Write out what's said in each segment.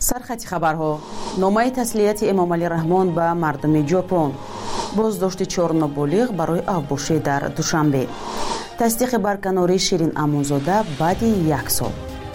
سرخط خبرها. نامه تسلیت امام علی رحمان به مردم ژاپن. بازداشت 4 نابالغ برای اوباشی در دوشنبه. تصدیق برکناری شیرین امونزاده بعد 1 سال.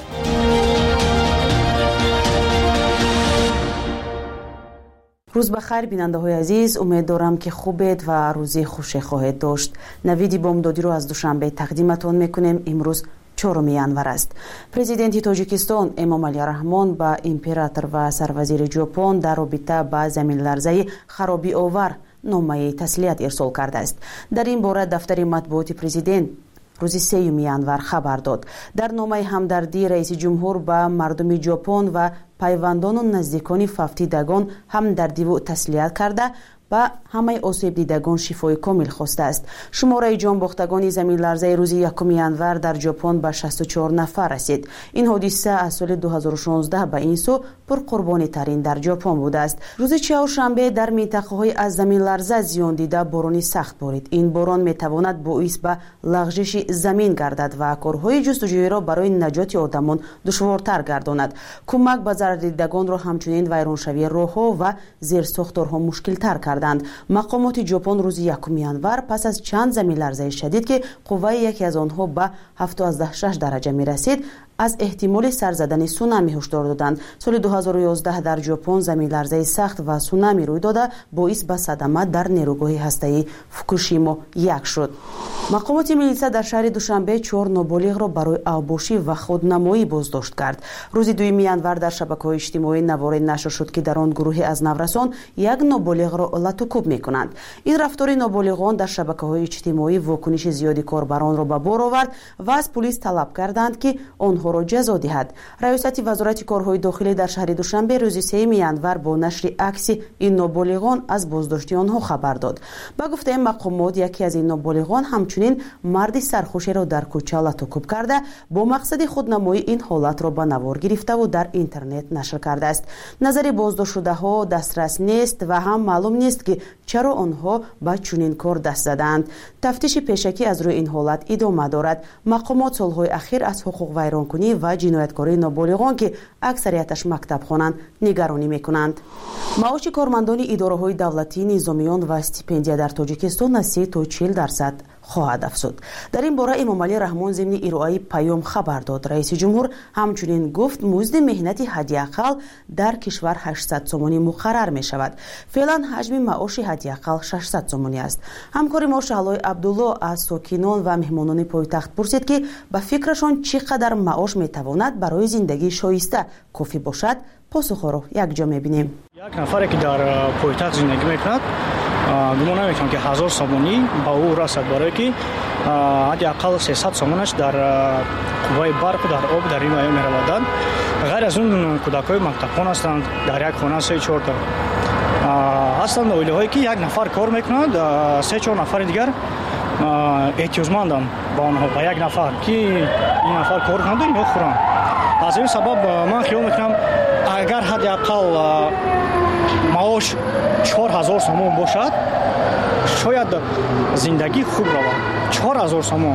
روز بخیر بیننده های عزیز، امیدوارم که خوبید و روزی خوشی خواهید داشت. نوید بامدادی رو از دوشنبه تقدیمتون میکنیم. امروز 4 ینور است. پرزیدنت تاجیکستان امام علی رحمان با امپراتور و سروزیر ژاپن در رابطه با زمین لرزه خرابی آور نامه تسلیت ارسال کرده است. در این باره دفتر مطبوعات پرزیدنت روز 3 ینور خبر داد. در نامه همدردی رئیس جمهور با مردم ژاپن و پیوندان و نزدیکان فوتیدگان همدردی و تسلیت کرده و همه آسیب دیدگان شفای کامل خواسته است. شماره جان باختگان زمین لرزه روز 1 ینور در ژاپن به 64 نفر رسید. این حادثه از سال 2016 به این سو پرقربانی ترین در ژاپن بوده است. روز چهارشنبه در منطقه های از زمین لرزه زیان دیده بارانی سخت بارید. این باران می تواند باعث به لغزش زمین گردد و کارهای جستجویی را برای نجات آدمان دشوارتر گرداند. کمک به ضرر دیدگان را همچنین ویرانشوی راهها و زیرساختارها مشکل تر کرد. مقامات ژاپن روز 1 ینور پس از چند زمین لرزه شدید که قوه یکی از آنها به 7.6 درجه می رسید از احتمال سر زدن سونامی هشدار دادند. سال 2011 در ژاپن زمین لرزه سخت و سونامی روی داده باعث به صدمه در نیروگاه هسته‌ای فوکوشیما 1 شد. مقامات ملیسا در شهر دوشنبه 4 نابالغ را برای اوباشی و خودنمایی بازداشت کرد. روز 2 ینور در شبکه‌های اجتماعی نواری نشر شد که در آن گروهی از نورسان 1 نابالغ را لطوکوب می‌کنند. این رفتار نابالغان در شبکه‌های اجتماعی واکنش زیادی کاربران را به بار آورد و از پلیس طلب کردند که آنها را جزا دهد. ریاست وزارت کارهای داخلی در شهر دوشنبه روز 3 ینور با نشر عکس این نابالغان از بازداشت آنها خبر داد. با گفته مقامات یکی از این نابالغان همچنین مرد سرخوشی را در کوچه لطوکوب کرده با مقصد خودنمایی این حالت را به نوار گرفته و در اینترنت نشر کرده است. نظر بازداشت شده ها دسترس نیست و هم معلوم نیست که چرا آنها به چنین کار دست زدند. تفتیش پیشکی از روی این حالت ادامه دارد. مقامات سالهای اخیر از حقوق ویرانکنی و جنایتکاری نابالغان که اکثریتش مکتب خوانند نگرانی میکنند. معاش کارمندان اداره‌های دولتی، نظامیان و استیپندیا در تاجیکستان از 30 تا 40% خواهد افزود. در این باره امام علی رحمان ضمن ارائه پیام خبر داد. رئیس جمهور همچنین گفت مزد مهنت حداقل در کشور 800 سومانی مقرر می شود. فعلا حجم معاش حداقل 600 سومانی است. همکار ما شهلای عبدالله از ساکنان و مهمانان پایتخت پرسید که به فکرشان چقدر معاش می تواند برای زندگی شایسته کافی باشد. پاسخ را یک جا می بینیم. یک نفری که در پایتخت زندگی میکند گمان نمیکنم که 1000 سومانی با او رسد، برای که حداقل 300 سومانش در قوه برق و در آب در این ایام می‌روند. غیر از اون کودکای مکتبخوان هستند در یک خانه 3-4 تا هستند اویلهایی که یک نفر کار میکنند، 3-4 نفر دیگر احتیاجمندند با آنها با یک نفر که این نفر کار کنند و میخورند. از این سبب من خیال میکنم اگر حداقل معاش 4000 سومون باشد شاید زندگی خوب رود. 4000 سومون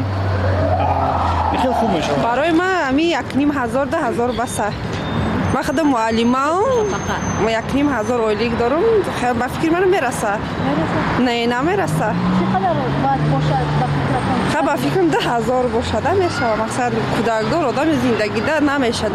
خیلی خوب میشه. برای من همی 1500 بسه. من خود معلمم و 1500 اولیک دارم. خیلی به فکر من میرسه. نه نمیرسه. چقدر باید باشد؟ خب فکرم 10,000 باشده میشه. مثلا کودکدار آدم زندگی ده نمیشه.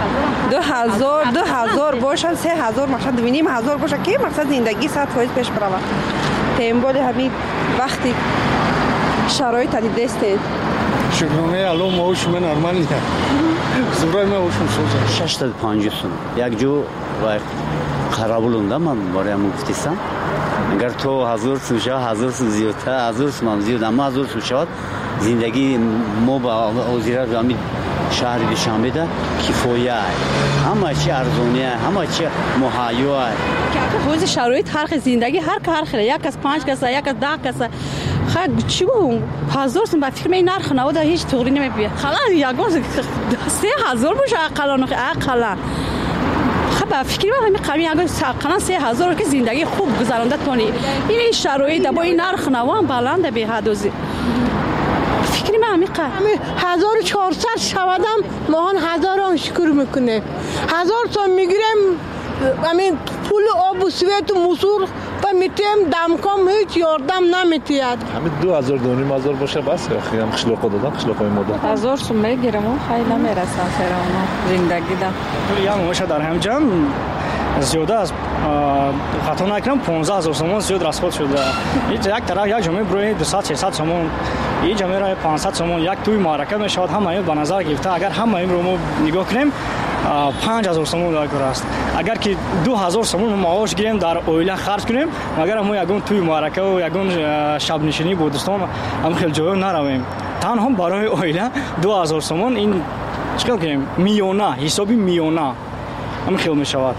2000 باشد، 3000 مثلا 2500 باشه که مثلا زندگی 100% پیش بره. تنبال همین وقتی شرایط دست شکرانه الان معاش من نرمال نیست. زورای من معاشم سوزه 650 سوم. یک جو قرابلونده من برای گفتم اگر تو 1000 سوم شد 1000 سوم زیادتر 1000 سوم زیاد، اما 1000 سوم شد زندگی ما با وزارت امید شهر دوشنبه ده کفایه همه چی ارزونه همه چی مهیا که شرایط هر زندگی هر کار خیلی یک از 5 کس یک از 10 کس خب چی بود 1000 سوم به فکر می نرخ نود هیچ طوری نمیپیه خلاص یگان 3000 باشه اقلا خب فکر من همین قوی اگر ساقنا 3000 که زندگی خوب گذرانده تونی این شرایط با این نرخ نوام بلند به حد فکر من همین آمریکا 1400 شودم ماهان 1000 شکر میکنه 1000 تا میگیرم همین پول آب و سویت و مسور و میتیم دمکام هیچ یاردم نمیتید همین 2000 دونیم هزار باشه بس خیلی هم قشلاق دادن قشلاقای مدام 1000 سوم میگیرم و خیلی نمیرسن سرمون زندگی دا یا موشه در همجم زیاده از خطا نکنم 15000 سوم زیاد رسخود شده یک طرف یک جمعه برای 200 300 سوم این جمعه را 500 سوم یک توی معرکه میشود همه این به نظر گرفته اگر همه این رو ما نگاه کنیم 5000 سوم داگر است اگر که 2000 سوم معاش گیریم در اویله خرج کنیم مگر ما یگون توی معرکه و یگون شب نشینی با دوستان هم خیلی جای نرویم تنها برای اویله 2000 سوم این چیکار کنیم میلیونه حسابی میلیونه هم خیلی میشود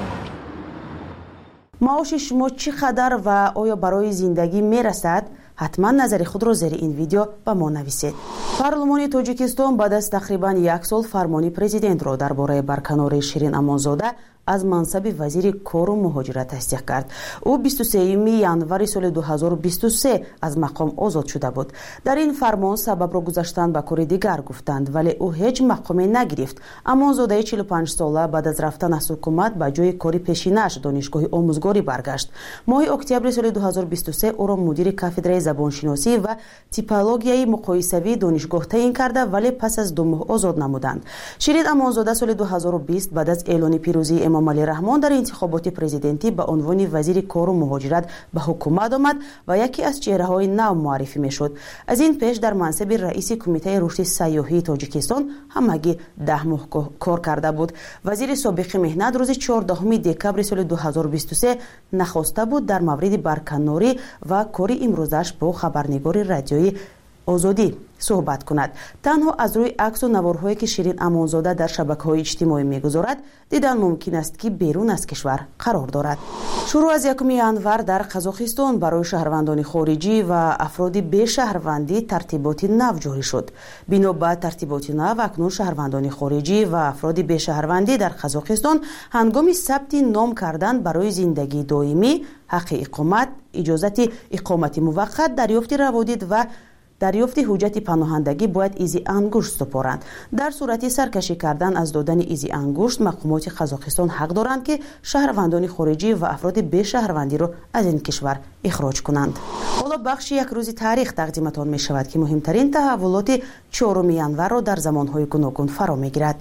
معاش شما چقدر و آیا برای زندگی میرسد؟ حتما نظر خود را زیر این ویدیو به ما نویسید. پارلمان تاجیکستان بعد از تقریبا 1 سال فرمان پرزیدنت را درباره برکناری شیرین امانزاده از منصب وزیر کار و مهاجرت تصدیق کرد. او 23 ینوار سال 2023 از مقام آزاد شده بود. در این فرمان سبب را گذاشتن به کار دیگر گفتند ولی او هیچ مقامی نگرفت. امانزاده 45 ساله بعد از رفتن از حکومت به جای کاری پیشینش دانشگاه آموزگاری برگشت. ماه اکتبر سال 2023 او را مدیر کافدره زبانشناسی و تیپولوژی مقایسوی دانشگاه تعیین کرده ولی پس از 2 ماه آزاد نمودند. شیرین امانزاده سال 2020 بعد از اعلان پیروزی امام علی رحمان در انتخابات پرزیدنتی به عنوان وزیر کار و مهاجرت به حکومت آمد و یکی از چهره‌های نو معرفی میشد. از این پیش در منصب رئیس کمیته رشد سیاحی تاجیکستان همگی 10 ماه کار کرده بود. وزیر سابق مهنت روز 14 دکبر سال 2023 نخواسته بود در مورد برکناری و کاری امروزش با خبرنگار رادیویی آزادی صحبت کند. تنها از روی عکس و نوارهایی که شیرین امانزاده در شبکه‌های اجتماعی میگذارد دیدن ممکن است که بیرون از کشور قرار دارد. شروع از 1 ینوار در قزاقستان برای شهروندان خارجی و افراد بی شهروندی ترتیبات نو جاری شد. بنا به ترتیبات نو اکنون شهروندان خارجی و افراد بی شهروندی در قزاقستان هنگام ثبت نام کردن برای زندگی دائمی، حق اقامت، اجازت اقامت موقت، دریافت روادید و دریافت حجت پناهندگی باید ایزی انگشت سپارند. در صورت سرکشی کردن از دادن ایزی انگشت مقامات قزاقستان حق دارند که شهروندان خارجی و افراد بی شهروندی را از این کشور اخراج کنند. حالا بخش یک روز تاریخ تقدیمتان می شود که مهمترین تحولات 4 ینوار را در زمانهای گوناگون فرا می گیرد.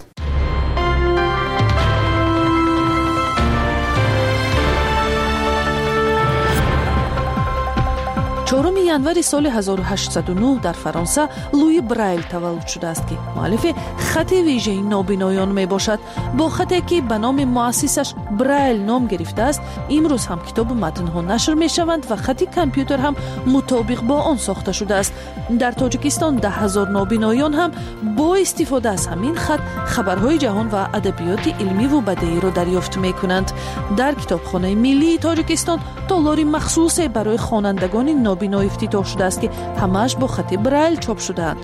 4 январи соли 1809 дар Фаронса Луи Брайл таваллуд шудааст ки муаллифи хати вижаи нобиноён мебошад. Бо хате ки ба номи муассисаш Брайл ном гирифтааст, имрӯз ҳам китобу матнҳо нашр мешаванд ва хати компютер ҳам мутобиқ бо он сохта шудааст. Дар Тоҷикистон 10,000 нобиноён ҳам бо истифода аз ҳамин хат хабарҳои ҷаҳон ва адабиёти илмиву бадеиро дарёфт мекунанд. Дар Китобхонаи миллии Тоҷикистон толори махсусе барои хонандагони нобино ифтитоҳ шудааст ки ҳамааш бо хати Брайл чоп шудаанд.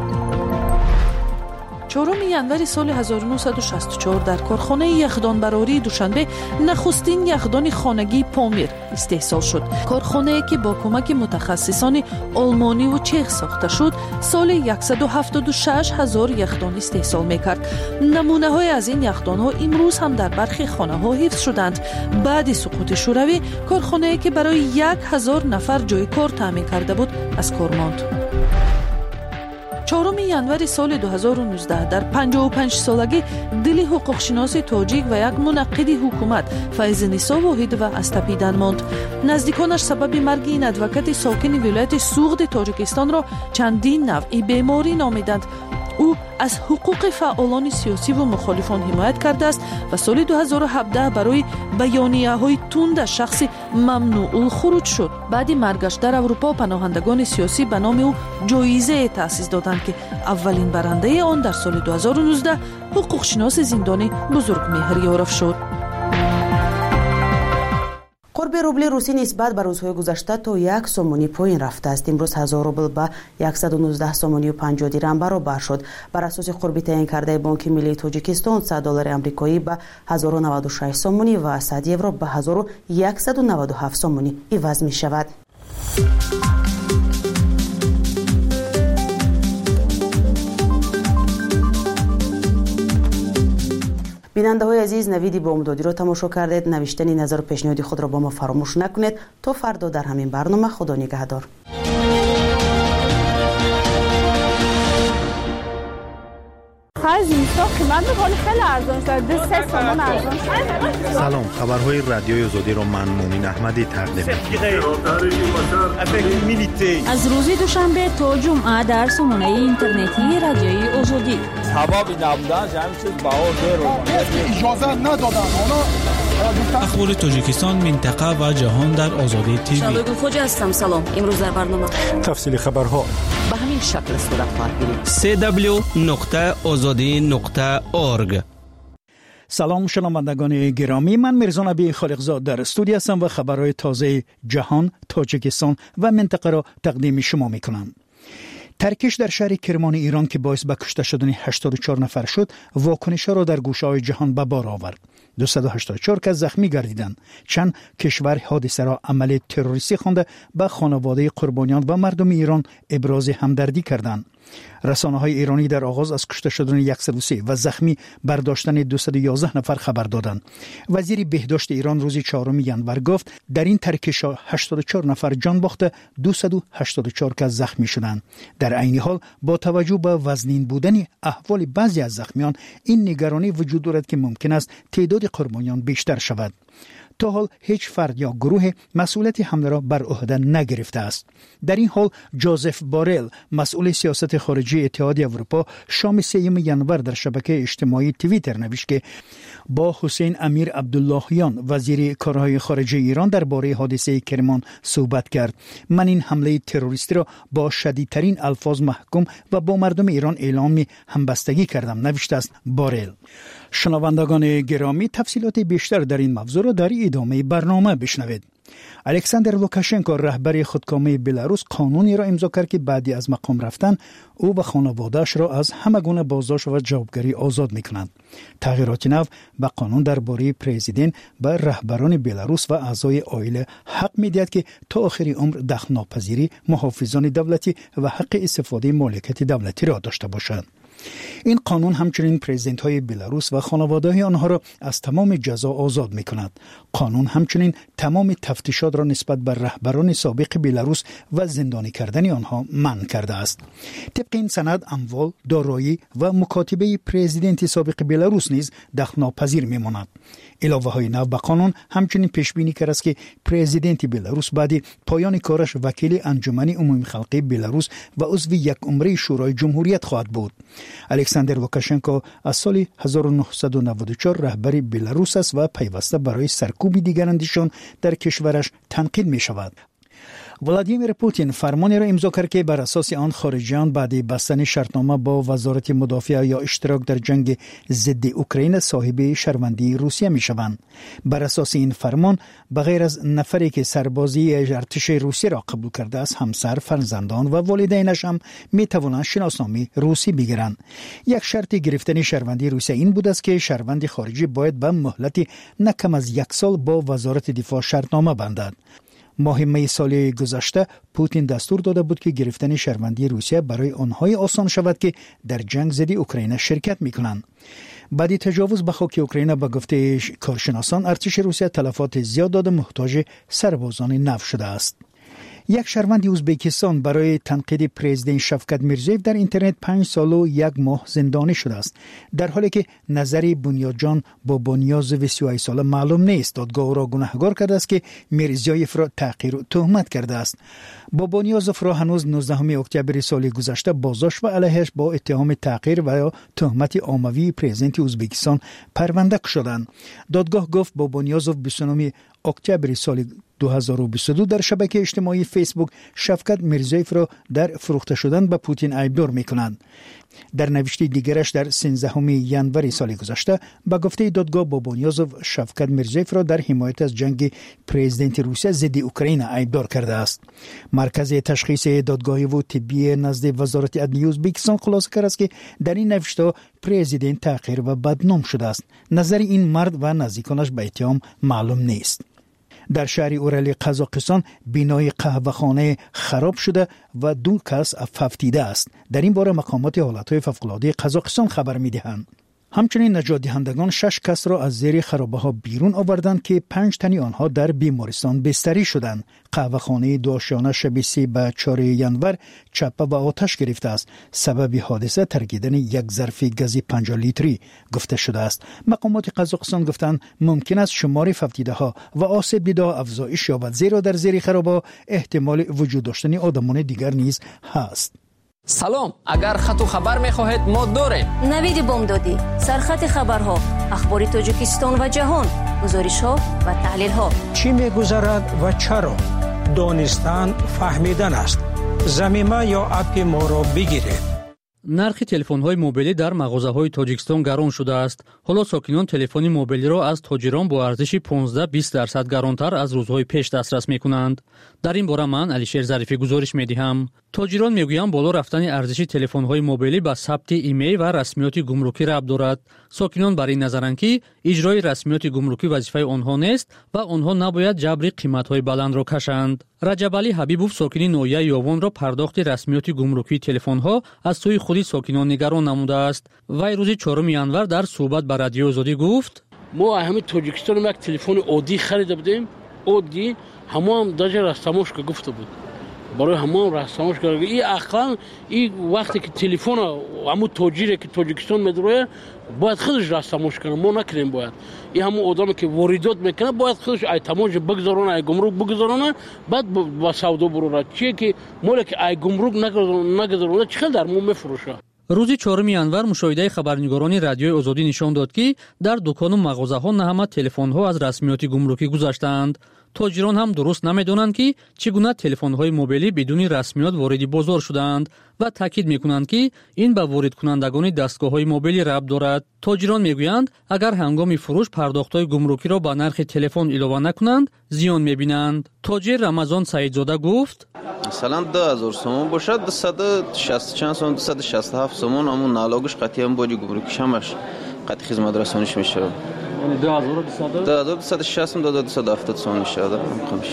4 январи соли 1964 дар корхонаи яхдонбарории Душанбе нахустин яхдони хонагии Помир истеҳсол шуд. Корхонае ки бо кӯмаки мутахассисони олмониву чех сохта шуд, соли 176,000 яхдон истеҳсол мекард. намунаҳое аз ин яхдонҳо имрӯз ҳам дар бархи хонаҳо ҳифз шуданд. баъди суқути шӯравӣ корхонае ки барои 1,000 нафар ҷойи кор таъмин карда буд аз кор монд. 4 январи соли 2019 дар 55-солагӣ дили ҳуқуқшиноси тоҷик ва як мунаққиди ҳукумат Файзинисо Воҳидова аз тапидан монд. наздиконаш сабаби марги ин адвокати сокини вилояти Суғди Тоҷикистонро чандин навъи беморӣ номиданд. ӯ аз ҳуқуқи фаъолони сиёсиву мухолифон ҳимоят кардааст ва соли 2017 барои баёнияҳои тунда шахси мамнуъулхуруҷ шуд. баъди маргаш дар аврупо паноҳандагони сиёсӣ ба номи ӯ ҷоизае таъсис доданд ки аввалин барандаи он дар соли 2019 ҳуқуқшиноси зиндони Бузургмеҳр Ёров шуд. قرب روبل روسی نسبت به روزهای گذشته تا 1 سومونی پایین رفته است. امروز 1000 روبل به 119 سومونی و 50 درهم برابر شد. بر اساس قربی تعیین کرده بانک ملی تاجیکستان 100 دلار آمریکایی به 1096 سومونی و 100 یورو به 1197 سومونی عوض می شود. بیننده‌های عزیز، نوید بامدادی رو تماشا کردید. نوشتن نظر و پیشنهاد خود را با ما فراموش نکنید. تا فردا در همین برنامه. خدا نگهدار. سلام، خبرهای رادیوی آزادی رو من مومن احمدی تقدیم می‌کنم. از روز دوشنبه تا جمعه در سامانه اینترنتی رادیوی آزادی. سبب نبودن همین چیز اجازه ندادن. اخبار تاجیکستان، منطقه و جهان در آزادی تیوی. شادو خوجا هستم. سلام. امروز در برنامه تفصیل خبرها به همین شکل صورت خواهد گرفت. www.azadi.org. سلام شنوندگان گرامی، من میرزا نبی خالقزاد در استودیو هستم و خبرهای تازه جهان، تاجیکستان و منطقه را تقدیم شما میکنم. ترکش در شهر کرمان ایران که باعث به کشته شدن 84 نفر شد، واکنش‌ها را در گوشه‌های جهان به بار آورد. 284 کس زخمی گردیدند. چند کشور حادثه را عمل تروریستی خوانده به خانواده قربانیان و مردم ایران ابراز همدردی کردند. رسانه‌های ایرانی در آغاز از کشته شدن 103 و زخمی برداشتن 211 نفر خبر دادند. وزیر بهداشت ایران روز 4 ژانویه گفت در این ترکش‌ها 84 نفر جان باخته، 284 کس زخمی شدند. در عین حال با توجه به وزنین بودن احوال بعضی از زخمیان، این نگرانی وجود دارد که ممکن است تعداد قربانیان بیشتر شود. تا حال هیچ فرد یا گروه مسئولیت حمله را بر عهده نگرفته است. در این حال جوزف بارل، مسئول سیاست خارجی اتحادیه اروپا، شام 3 ژانویه در شبکه اجتماعی توییتر نوشت که با حسین امیر عبداللهیان، وزیر کارهای خارجه ایران، درباره حادثه کرمان صحبت کرد. من این حمله تروریستی را با شدیدترین الفاظ محکوم و با مردم ایران اعلام همبستگی کردم، نوشته است بارل. شنوندگان گرامی، تفصیلات بیشتر در این موضوع را در ادامه برنامه بشنوید. الکساندر لوکاشنکو، رهبر خودکامه بلاروس، قانونی را امضا کرد که بعدی از مقام رفتن او و خانواده‌اش را از همه گونه بازداشت و جوابگری آزاد می‌کنند. تغییرات نو به قانون درباره پرزیدنت به رهبران بلاروس و اعضای عائله حق می‌دهد که تا آخر عمر دخل‌ناپذیری، محافظان دولتی و حق استفاده مالکیت دولتی را داشته باشند. این قانون همچنین پرزیدنت های بلاروس و خانواده آنها را از تمام جزا آزاد می کند. قانون همچنین تمام تفتیشات را نسبت بر رهبران سابق بلاروس و زندانی کردن آنها منع کرده است. طبق این سند، اموال، دارایی و مکاتبه پرزیدنت سابق بلاروس نیز دخل‌ناپذیر می ماند. علاوه های نو به قانون همچنین پیش بینی کرده است که پرزیدنت بلاروس بعد پایان کارش وکیل انجمن عمومی خلقی بلاروس و عضو یک عمره شورای جمهوریت خواهد بود. الکساندر لوکاشنکو از سال 1994 رهبر بلاروس است و پیوسته برای سرکوب دیگر اندیشان در کشورش تنقید می شود. ولادیمیر پوتین فرمانی را امضا کرد که بر اساس آن خارجیان بعد بستن شرطنامه با وزارت مدافعه یا اشتراک در جنگ ضد اوکراین صاحب شهروندی روسیه می شوند. بر اساس این فرمان، بغیر از نفری که سربازی ارتش روسیه را قبول کرده است، همسر، فرزندان و والدینش هم می توانند شناسنامه روسی بگیرند. یک شرط گرفتن شهروندی روسیه این بود است که شهروند خارجی باید به مهلت نه کم از 1 سال با وزارت دفاع شرطنامه بندد. ماه می سال گذشته پوتین دستور داده بود که گرفتن شهروندی روسیه برای آنهای آسان شود که در جنگ ضد اوکراین شرکت می‌کنند. بعد تجاوز به خاک اوکراین به گفته کارشناسان، ارتش روسیه تلفات زیاد داده محتاج سربازان نو شده است. یک شهروند ازبکستان برای تنقید پرزیدنت شفقت میرزیف در اینترنت 5 سال و 1 ماه زندانی شده است، در حالی که نظر بنیادجان با بنیاز 28 ساله معلوم نیست. دادگاه را گناهکار کرده است که میرزیف را تحقیر و تهمت کرده است. با بنیازف را هنوز 19 اکتبر سال گذشته بازداشت و علیهش با اتهام تحقیر و یا تهمت عاموی پرزیدنت ازبکستان پرونده شدند. دادگاه گفت با بنیازف 29 اکتبر سال 2022 در شبکه اجتماعی فیسبوک شفقت میرزیف را در فروخته شدن به پوتین عیبدار می‌کنند. در نوشته دیگرش در 13 ژانویه سال گذشته به گفته دادگاه با بنیازف شفقت میرزیف را در حمایت از جنگ پرزیدنت روسیه ضد اوکراین عیبدار کرده است. مرکز تشخیص دادگاهی و طبی نزد وزارت عدلیه ازبکستان خلاصه کرده است که در این نوشته پرزیدنت تحقیر و بدنام شده است. نظر این مرد و نزدیکانش به اتهام معلوم نیست. در شهر اورلی قزاقستان بینای قهوه‌خانه خراب شده و 2 کس اففتیده است. در این باره مقامات حالتهای فوق‌العاده قزاقستان خبر می‌دهند. همچنین نجات دهندگان 6 کس را از زیر خرابه‌ها بیرون آوردند که 5 تن آنها در بیمارستان بستری شدند. قهوه‌خانه دوشانه شب 3 به 4 ژانویه چپه و آتش گرفته است. سبب حادثه ترکیدن یک ظرف گاز 50 لیتری گفته شده است. مقامات قزاقستان گفتند ممکن است شمار فوتیده‌ها و آسیب دیده‌ها افزایش یابد، زیرا در زیر خرابه احتمال وجود داشتن آدمان دیگر نیز هست. سلام، اگر خط و خبر می‌خواهید ما داریم. نوید بامدادی، سرخط خبرها، اخبار تاجیکستان و جهان، گزارش‌ها و تحلیل‌ها. چی می‌گذرد و چرا؟ دانستن فهمیدن است. ضمیمه یا اپ ما را بگیرید. نرخ تلفن‌های موبیلی در مغازه‌های تاجیکستان گران شده است. حالا ساکنان تلفن موبیلی را از تاجران با ارزش 15-20% گرانتر از روزهای پیش دسترس می‌کنند. در این باره من علیشیر ظریفی گزارش می‌دهم. تاجران میگویند بالا رفتن ارزش تلفن‌های موبیلی با ثبت ایمیل و رسمیات گمرکی ربط دارد. ساکنان بر این نظرند که اجرای رسمیات گمرکی وظیفه آنها نیست و آنها نباید جبر قیمت‌های بلند را کشند. رجب علی حبیبوف ساکن نویه یاوان را پرداخت رسمیات گمرکی تلفن‌ها از سوی خود ساکنان نگران نموده است. وی روز 4 ژانویه در صحبت با رادیو آزادی گفت: ما همه تاجیکستان یک تلفن عادی خریده بودیم. عادی همون даже رستموش که گفته بود. برای همون رستموش که این اصلا این وقتی که تلفن همون تاجری که تاجیکستان میداره باید خودش رستموش کنه، ما نکنیم. باید این همون آدمی که واردات میکنه باید خودش ای تماش بگذارونه، ای گمرک بگذارونه، بعد با سودا بره. چیه که مولا که ای گمرک نگذارونه چقدر در مو میفروشه. روز 4 ژانویه مشاهده خبرنگاران رادیوی آزادی نشان داد که در دکان و مغازه‌ها نه همه تلفن‌ها از رسمیات گمرکی گذشتند. تاجران هم درست نمی‌دانند که چگونه تلفن‌های موبیلی بدون رسمیات وارد بازار شدند و تاکید می‌کنند که این به وارد کنندگان دستگاه‌های موبیلی ربط دارد. تاجران می‌گویند اگر هنگام فروش پرداخت‌های گمرکی را با نرخ تلفن علاوه نکنند زیان می‌بینند. تاجر رمضان سعیدزاده گفت: مثلا 2000 سوم باشد 260 چند سوم 267 سوم همون نالاگش قطعی هم باجی گمرکیش همش قطعی خدمت رسانیش میشه. یعنی 2260 تا 2270 سوم میشه. خمش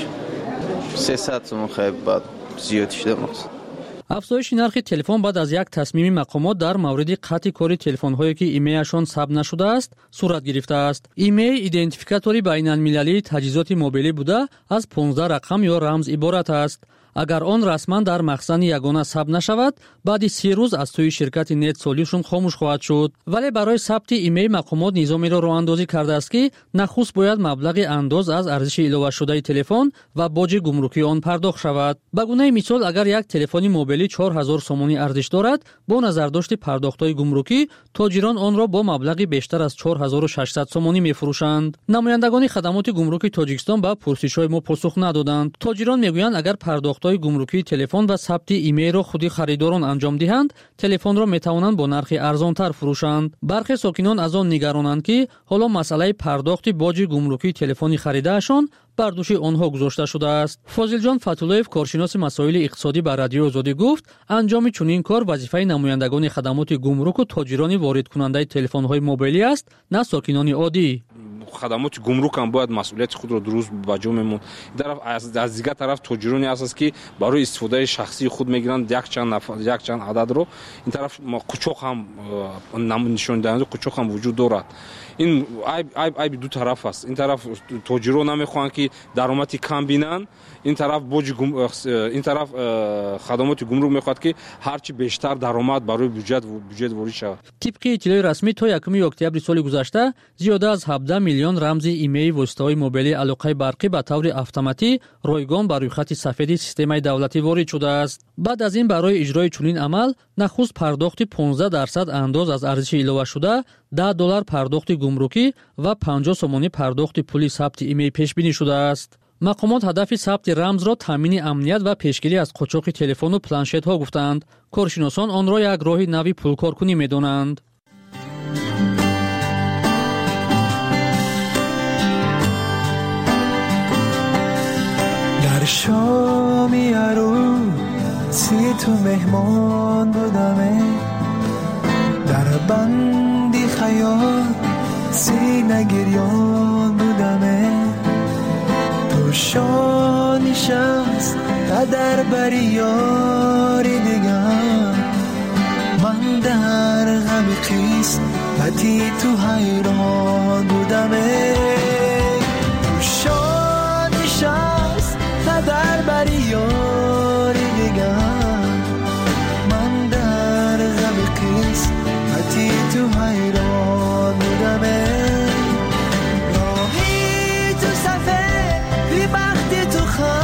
300 سوم خیلی بعد زیاد شده مقصد. افزایش نرخ تلفن بعد از یک تصمیم مقامات در مورد قطع کار تلفن‌هایی که ایمیلشان ثبت نشده است صورت گرفته است. ایمیل ایدنتیفیکاتوری بین‌المللی تجهیزات موبیلی بوده از 15 رقم یا رمز عبارت است. اگر آن رسما در مخزن یگانه ثبت نشود بعد 3 روز از سوی شرکت نت سولوشن خاموش خواهد شد. ولی برای ثبت ایمیل مقامات نظامی را راه‌اندازی کرده است که نخست باید مبلغ انداز از ارزش علاوه شده تلفن و باج گمرکی آن پرداخت شود. به گونه مثال اگر یک تلفن موبیلی 4000 سومانی ارزش دارد با نظرداشت پرداخت‌های گمرکی تاجران آن را با مبلغی بیشتر از 4600 سومانی می‌فروشند. نمایندگان خدمات گمرکی تاجیکستان به پرسش‌های ما پاسخ ندادند. تاجران می‌گویند اگر پرداخت‌های گمرکی تلفن و ثبت ایمیل را خودی خریداران انجام دهند تلفن را می‌توانند با نرخ ارزان‌تر فروشند. برخی ساکنان از آن نگرانند که حالا مسئله پرداخت باج گمرکی تلفنی خریدهشان بر دوش آنها گذاشته شده است. فاضل جان فتولایف کارشناس مسائل اقتصادی بر رادیو آزادی گفت انجام چنین کار وظیفه نمایندگان خدمات گمرک و تاجران وارد کننده تلفن‌های موبیلی است، نه ساکنان عادی. خدمات گمرک هم باید مسئولیت خود را درست بجا میموند. از دیگر طرف تاجرانی هست که برای استفاده شخصی خود میگیرند یک چند عدد رو. این طرف قاچاق هم نشون دهنده قاچاق هم وجود دارد. این عیب دو طرف است. این طرف تاجران نمیخوان که درآمدی کم بینن، این طرف این طرف خدمات گمرک میخواد که هرچی بیشتر درآمد برای بودجه وارد شود. طبق اطلاع رسمی تا 1 اکتبر سال گذشته زیاده از 17 میلیون رمز ایمیل واسطه‌های موبیلی علاقه برقی به طور اتوماتیک رایگان بر روی خط سفید سیستم دولتی وارد شده است. بعد از این برای اجرای چنین عمل نخست پرداخت 15% انداز از ارزش علاوه شده، $10 پرداخت گمرکی و 50 سومانی پرداخت پول ثبت ایمیل پیش بینی شده است. مقامات هدف ثبت رمز را تامین امنیت و پیشگیری از قاچاق تلفن و پلنشت ها گفتند. کارشناسان آن را یک راه نوی پولکارکنی می‌دانند. در شامی عروسی تو مهمان بودمه، در بندی خیال سینه گریان بودمه، تو شانی شمس قدر بری یاری دیگر، من در غم خیس وقتی تو حیران بودم شاد نشست تا در بری یاری دیگر من در غم قیس وقتی تو حیران بودم راهی تو صفحه بی بختی تو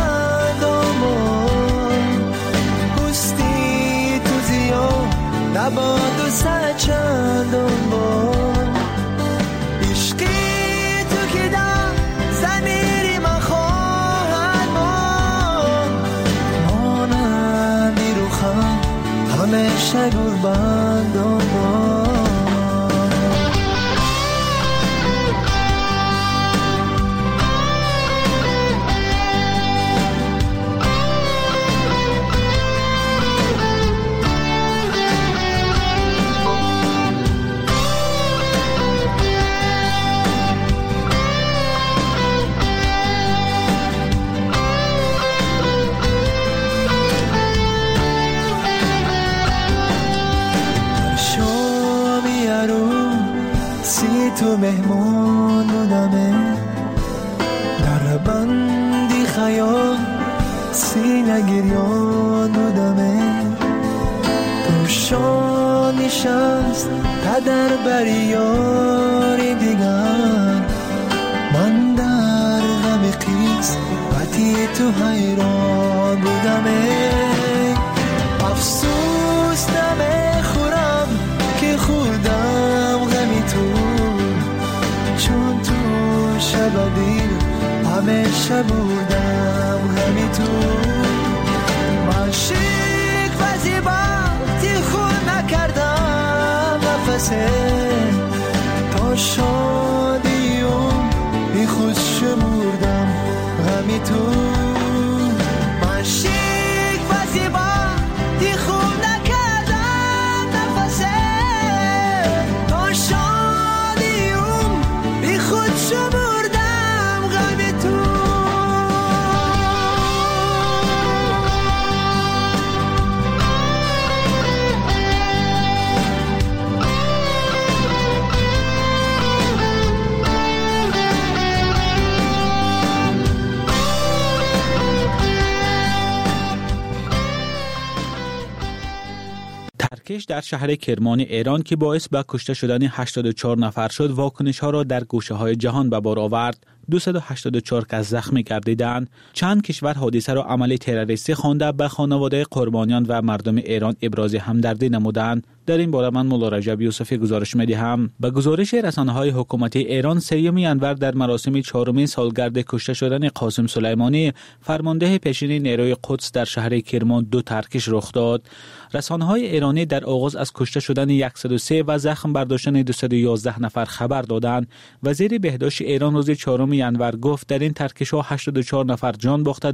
خندامون پستی تو زیاد نباد و سچندان با عشقی تو که در زمیری من خواهد مانندی رو خم همیشه گربندان با تو مهمان بودمه در بندی خیال سینه گریان بودمه روشان نشست تا در بریاری دیگر من در غم قیس وقتی تو حیران بودمه افسوس نمیخورم که خودم غمی تو چون تو شب دیر همیشه بودم غمی تو من شیک و زیبا خود نکردم نفسه تا شادیم بی خود شمردم غمی تو من شیک و زیبا خود نکردم نفسه تا شادیم بی خود شمردم غمی تو ترکش در شهر کرمان ایران که باعث به کشته شدن 84 نفر شد واکنش ها را در گوشه های جهان به بار آورد. 284 کس زخمی گردیدند. چند کشور حادثه را عمل تروریستی خوانده به خانواده قربانیان و مردم ایران ابراز همدردی نمودند. در این باره من مولا رجب یوسفی گزارش می‌دهم. به گزارش رسانه‌های حکومتی ایران 3 انور در مراسم 4مین سالگرد کشته شدن قاسم سلیمانی فرمانده پیشین نیروی قدس در شهر کرمان 2 ترکش رخ داد. رسانه‌های ایرانی در آغاز از کشته شدن 103 و زخم برداشتن 211 نفر خبر دادند. وزیر بهداشت ایران روز 4 انور گفت در این ترکش‌ها 84 نفر جان باخته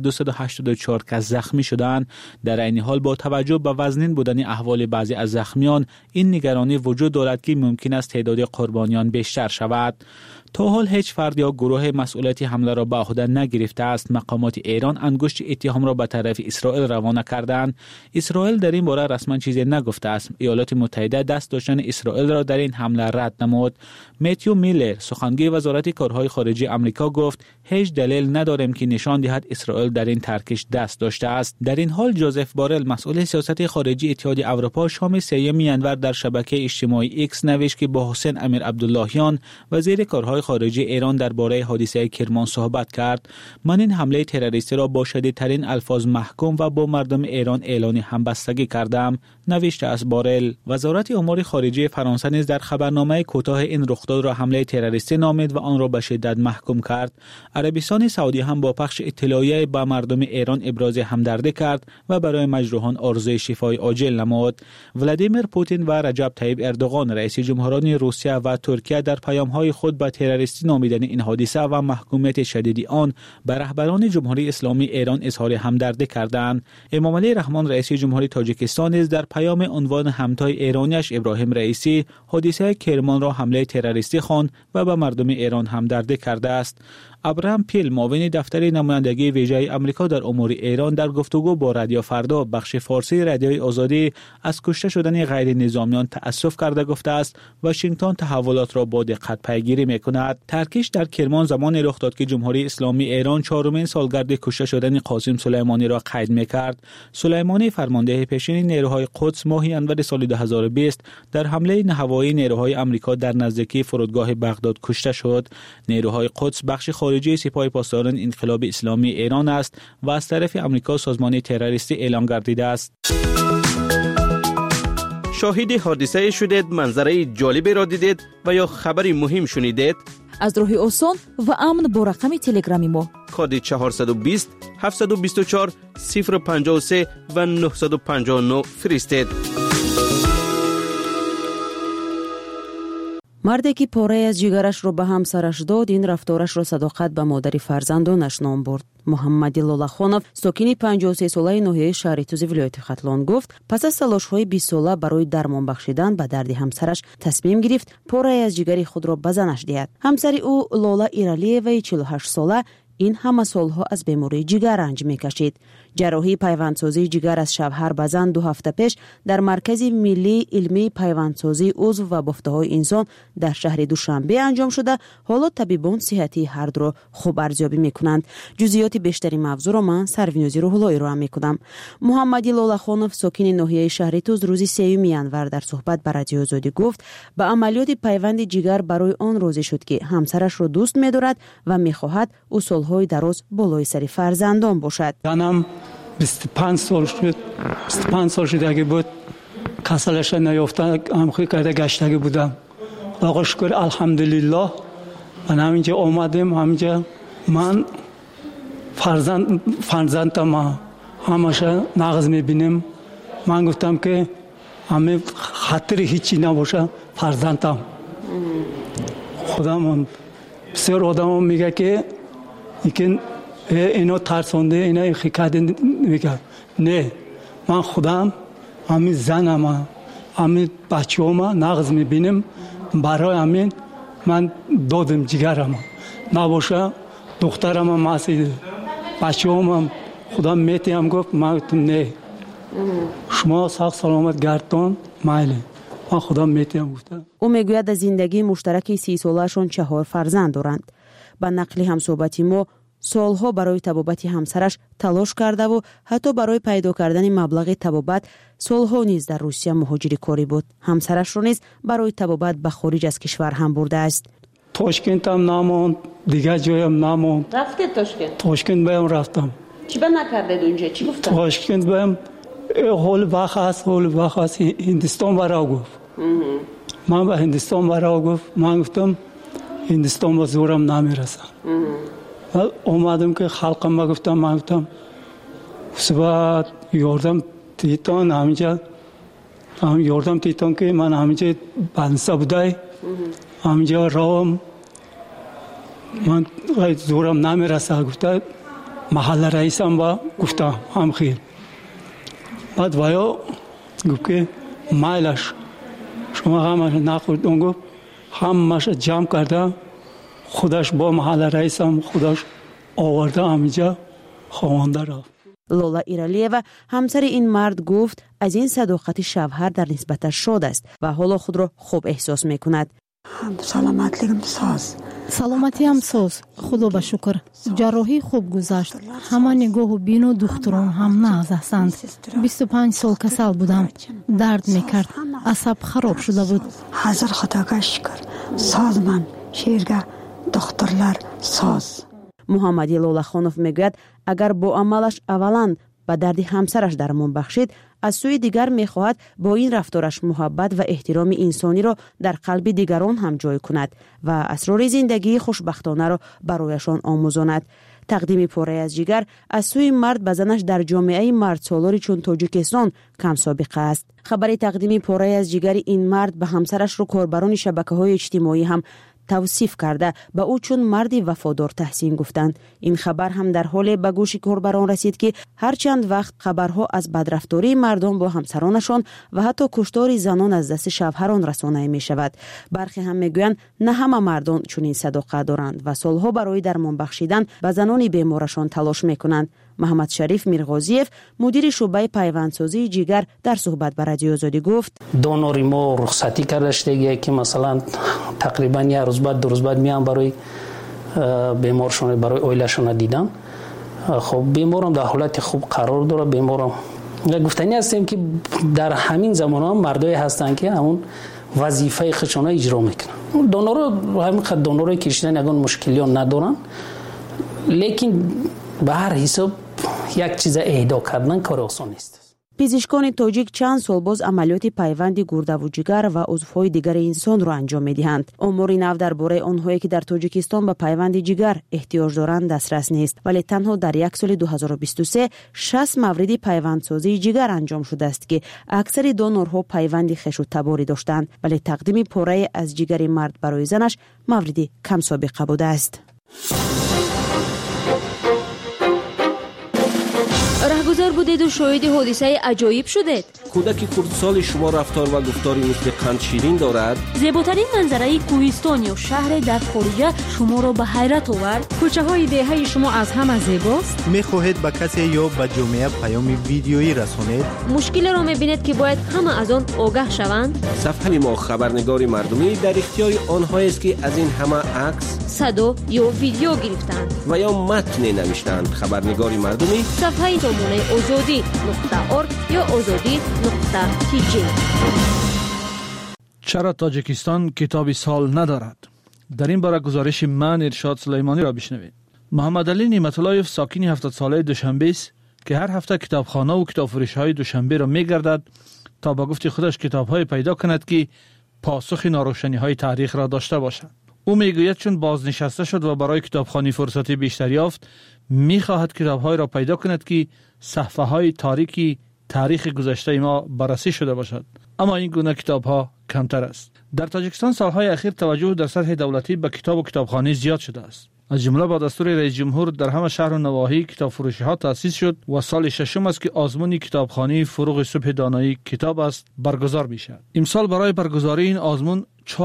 284 کس زخمی شدند. در این حال با توجه به وزنین بودن احوال بعضی از زخمیان این نگرانی وجود دارد که ممکن است تعداد قربانیان بیشتر شود. تا حال هیچ فرد یا گروه مسئولیت حمله را به عهده نگرفته است. مقامات ایران انگشت اتهام را به طرف اسرائیل روانه کردند. اسرائیل در این باره رسما چیزی نگفته است. ایالات متحده دست داشتن اسرائیل را در این حمله رد نمود. متیو میلر سخنگوی وزارت کارهای خارجه آمریکا گفت هیچ دلیل نداریم که نشان دهد اسرائیل در این ترکش دست داشته است. در این حال جوزف بارل مسئول سیاست خارجی اتحادیه اروپا شام 3 انور در شبکه اجتماعی ایکس نوشت که با حسین امیر عبداللهیان وزیر کارهای خارجه ایران درباره حادثه کرمان صحبت کرد. من این حمله تروریستی را با شدیدترین الفاظ محکوم و با مردم ایران اعلان همبستگی کردم، نوشته از بارل. وزارت امور خارجه فرانسه نیز در خبرنامه کوتاه این رخداد را حمله تروریستی نامید و آن را به شدت محکوم کرد. عربستان سعودی هم با پخش اطلاعیه به مردم ایران ابراز همدردی کرد و برای مجروحان آرزوی شفای عاجل نمود. ولادیمیر پوتین و رجب طیب اردوغان رئیس جمهوران روسیه و ترکیه در پیام‌های خود به تروریستی نامیدن این حادثه و محکومیت شدید آن به رهبران جمهوری اسلامی ایران اظهار همدردی کردند. امامعلی رحمان رئیس جمهوری تاجیکستان نیز در پیام عنوان همتای ایرانیش ابراهیم رئیسی حادثه کرمان را حمله تروریستی خواند و به مردم ایران همدردی کرده است. است. ابراهام پیل معاون دفتر نمایندگی ویژه آمریکا در امور ایران در گفتگو با رادیو فردا بخش فارسی رادیوی آزادی از کشته شدن غیر نظامیان تأسف کرده گفته است واشنگتن تحولات را با دقت پیگیری میکند. ترکیش در کرمان زمان رخ داد که جمهوری اسلامی ایران چهارمین سالگرد کشته شدن قاسم سلیمانی را قید میکرد. سلیمانی فرمانده پیشین نیروهای قدس ماه انور سال 2020 در حمله هوایی نیروهای آمریکا در نزدیکی فرودگاه بغداد کشته شد. نیروهای قدس بخش خارجی سپاه پاسداران انقلاب اسلامی ایران است و از طرف آمریکا سازمان تروریستی اعلام گردیده است. شاهد حادثه شدید، منظره جالبی را دیدید و یا خبری مهم شنیدید؟ از راه آسان و امن با رقم تلگرامی ما کد 420 724 053 و 959 فرستید. مردی که پاره از جگرش را به همسرش داد این رفتارش را صداقت به مادر فرزندانش نام برد. محمد لولاخونов ساکن 53 ساله ناحیه شهر توز ولایت ختلان گفت پس از تلاش‌های 20 ساله برای درمان بخشیدن به درد همسرش تصمیم گرفت پاره از جگر خود را به زنش دهد. همسر او لولا ایرالیوی 48 ساله این همه سالها از بیماری جگر رنج می‌کشید. جراحی پیوندسازی جگر از شوهر به زن 2 هفته پیش در مرکز ملی علمی پیوندسازی عضو و بافته‌های انسان در شهر دوشنبه انجام شده. حالا طبیبان صحتی هر دو را خوب ارزیابی می‌کنند. جزئیات بیشتری موضوع را من سروینوزی روح‌اللهی را می‌کنم. محمد لولاخونov ساکن ناحیه شهر توز روز 3 انور در صحبت با رادیو آزادی گفت به عملیات پیوند جگر برای آن راضی شد که همسرش را دوست می‌دارد و می‌خواهد او سال‌های دراز بالای سر فرزندان باشد. 25 سال شده اگه بود کسلش نیافتن همخوی کرده گشتگی بودم. آقا شکر الحمدلله من همینجا آمدیم. همینجا من فرزندم همشه نغز میبینیم. من گفتم که همه خطر هیچی نباشه فرزندم. خودم بسیار آدم میگه که اینا ترسانده اینا خیکده میگه نه من خودم همین زنم همین بچه هم نغز میبینیم برای همین من دادم جگرم نباشه دخترم هم مسیده بچه هم خودم میتی هم گفت من گفتم نه شما ساق سلامت گردان مایلی من خودم میتی هم گفتم. او میگوید از زندگی مشترک 30 ساله‌شان 4 فرزند دارند. با نقل همصحبتی ما سالها برای طبابت همسرش تلاش کرده و حتی برای پیدا کردن مبلغ طبابت سالها نیز در روسیه مهاجر کاری بود. همسرش را نیز برای طبابت به خارج از کشور هم برده است. تاشکند هم نماند، دیگر جایم نماند. رفته تاشکند؟ تاشکند بایم رفتم. چی به نکردید اونجا؟ چی گفتن؟ تاشکند بایم حال وقت هست هندستان برای گفت. من به هندستان برای گفت. من گفتم هندستان با زورم نمیرسم. اومدم که خلقم ما گفتم من گفتم سبات یاردم تیتان همینجا هم یاردم تیتان که من همینجا بنسا بودای همینجا راهم من زورم نمیرسه گفته محل رئیسم با گفتم هم خیر بعد ویا گفت که مایلش شما همش نخورد اون گفت همش جمع کردم خودش با محل رئیسم خودش آورده همینجا خوانده رفت. لولا ایرالیوه همسر این مرد گفت از این صداقت شوهر در نسبتش شاد است و حالا خود را خوب احساس میکند. سلامتی هم ساز خدا به شکر جراحی خوب گذشت همه نگاه و بین و دختران هم نغز هستند 25 سال کسل بودم درد میکرد عصب خراب شده بود حاضر خداga شکر ساز من شیرگه دخترلر ساز. محمد لولاخونov میگوید اگر با عملش اولا به درد همسرش درمان بخشید از سوی دیگر میخواهد با این رفتارش محبت و احترام انسانی را در قلب دیگران هم جای کند و اسرار زندگی خوشبختانه را برایشان آموزاند. تقدیم پاره از جگر از سوی مرد به زنش در جامعه مرد سالاری چون تاجیکستان کم سابقه است. خبر تقدیم پاره از جگر این مرد به همسرش را کاربران شبکه‌های اجتماعی هم توصیف کرده به او چون مردی وفادار تحسین گفتند. این خبر هم در حال به گوش کاربران رسید که هر چند وقت خبرها از بدرفتاری مردم با همسرانشان و حتی کشتار زنان از دست شوهران رسانه می شود. برخی هم میگویند نه همه مردان چنین صداقت دارند و سالها برای درمان بخشیدن به زنان بیمارشان تلاش میکنند. محمد شریف میرغازیف مدیر شعبه پیوندسازی جگر در صحبت با رادیو آزادی گفت دونوری ما رخصتی کردش دیگه که مثلا تقریبا یک روز بعد دو روز بعد میان برای بیمارشون برای اویلشون دیدن. خب بیمارم در حالت خوب قرار داره. بیمارم گفتنی هستیم که در همین زمان هم مردای هستن که همون وظیفه خودشون اجرا میکنن. دونورا همین خد دونورای کشیدن یگان مشکلی ندارن، لیکن به هر حساب یک چیز اهدا کردن کار آسان نیست. پزشکان تاجیک چند سال باز عملیات پیوند گرده و جگر و عضوهای دیگر انسان را انجام می‌دهند. آمار نو درباره آنهایی که در تاجیکستان به پیوند جگر احتیاج دارند دسترس نیست، ولی تنها در یک سال 2023 60 مورد پیوندسازی جگر انجام شده است که اکثر دونورها پیوند خویش و تباری داشتند، ولی تقدیم پاره از جگر مرد برای زنش مورد کم سابقه بوده است. رهگذر بودید و شاهد حادثه عجایب شدید. کودک کردسال شما رفتار و گفتاری مثل قند شیرین دارد. زیباترین منظره کوهستان یا شهر در خارج شما را به حیرت آورد. کوچه های دهه شما از همه زیباست. می‌خواهید به کسی یا به جامعه پیام ویدیویی رسانید؟ مشکل را می‌بینید که باید همه از آن آگاه شوند. صفحه ما خبرنگاری مردمی در اختیار آنهایی است که از این همه عکس، صدا یا ویدیو گرفتند و یا متن نوشتند. خبرنگاری مردمی صفحه سامانه azadi.org یا azadi.tj. چرا تاجیکستان کتاب سال ندارد؟ در این باره گزارش من ارشاد سلیمانی را بشنوید. محمد علی نعمت‌اللهیف ساکن 70 ساله دوشنبه است که هر هفته کتابخانه و کتابفروشی‌های دوشنبه را می‌گردد تا با گفت خودش کتاب‌های پیدا کند که پاسخ ناروشنی‌های تاریخ را داشته باشد. او میگوید چون بازنشسته شد و برای کتابخوانی فرصتی بیشتر یافت، می‌خواهد کتاب‌های را پیدا کند که صفحه‌های تاریکی تاریخ گذشته ما بررسی شده باشد، اما این گونه کتاب‌ها کمتر است. در تاجیکستان سالهای اخیر توجه در سطح دولتی به کتاب و کتابخوانی زیاد شده است. از جمله با دستور رئیس جمهور در همه شهر و نواحی کتاب فروشی ها تأسیس شد و سال ششم است که آزمون کتابخوانی فروغ صبح دانایی کتاب است برگزار می شود. امسال برای برگزاری این آزمون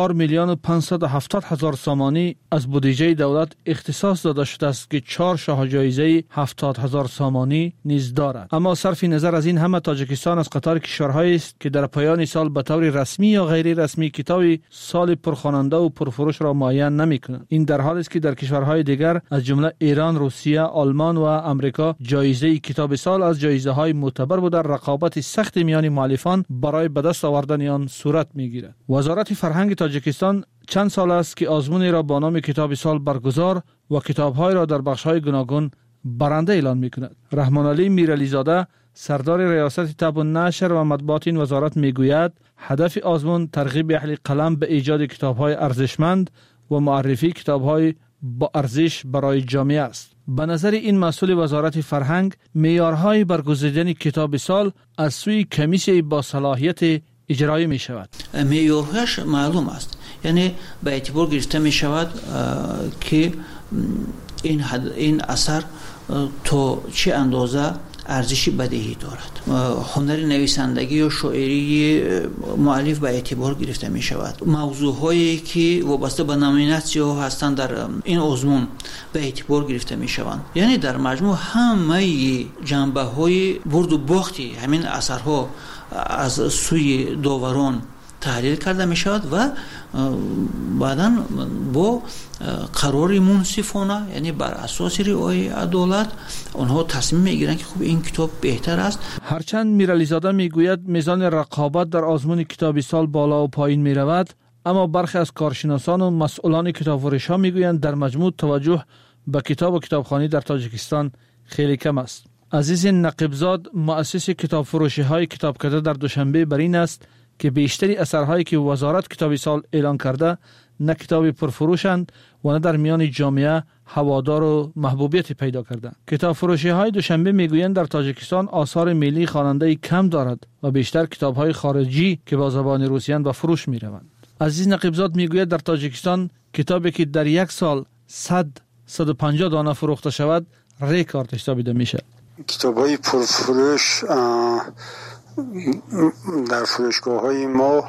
4,570,000 سامانی از بودجه دولت اختصاص داده شده است که 4 شاه جایزه 70,000 سامانی نیز دارد. اما صرف نظر از این همه، تاجیکستان از قطار کشورهایی است که در پایان سال به طور رسمی یا غیر رسمی کتاب سال پرخواننده و پرفروش را معین نمی‌کند. این در حالی است که در کشورهای دیگر از جمله ایران، روسیه، آلمان و امریکا جایزه کتاب سال از جایزه‌های معتبر و در رقابت سخت میان مؤلفان برای به دست آوردن آن صورت می‌گیرد. وزارت فرهنگ تاجیکستان چند سال است که آزمونی را با نام کتاب سال برگزار و کتاب‌های را در بخش‌های گوناگون برنده اعلان می‌کند. رحمان علی میرعلی زاده سردار ریاست طبع و نشر و مطبوعات این وزارت میگوید هدف آزمون ترغیب اهل قلم به ایجاد کتاب‌های ارزشمند و معرفی کتاب‌های با ارزش برای جامعه است. به نظر این مسئول وزارت فرهنگ، معیارهای برگزیدن کتاب سال از سوی کمیسیون با صلاحیت اجرایی می شود. معیارهاش معلوم است، یعنی به اعتبار گرفته می شود که این اثر تو چه اندازه ارزش بدیهی دارد. هنر نویسندگی و شاعری مؤلف به اعتبار گرفته می شود. موضوع هایی که وابسته به نامیناسیون هستند در این آزمون به اعتبار گرفته می شوند. یعنی در مجموع همه جنبه های برد و باختی همین اثرها از سوی داوران تحلیل کرده می شود و بعداً با قرار منصفانه، یعنی بر اساس رعایت عدالت، آنها تصمیم میگیرند که خب این کتاب بهتر است. هرچند میرعلی زاده میگوید میزان رقابت در آزمون کتاب سال بالا و پایین می رود، اما برخی از کارشناسان و مسئولان کتابفروش ها میگویند در مجموع توجه به کتاب و کتابخوانی در تاجیکستان خیلی کم است. عزیز نقیبزاد، مؤسس کتاب فروشی های کتابکده در دوشنبه بر این است که بیشتری اثرهایی که وزارت کتاب سال اعلان کرده نه کتاب پرفروشند و نه در میان جامعه هوادار و محبوبیت پیدا کردند. کتاب فروشی های دوشنبه میگویند در تاجیکستان آثار ملی خواننده کم دارد و بیشتر کتاب های خارجی که با زبان روسیه به فروش می روند. عزیز نقیبزاد میگوید در تاجیکستان کتابی که در یک سال 150 دانه فروخته شود رکورد حسابیده میشه. کتاب‌های پرفروش در فروشگاه‌های ما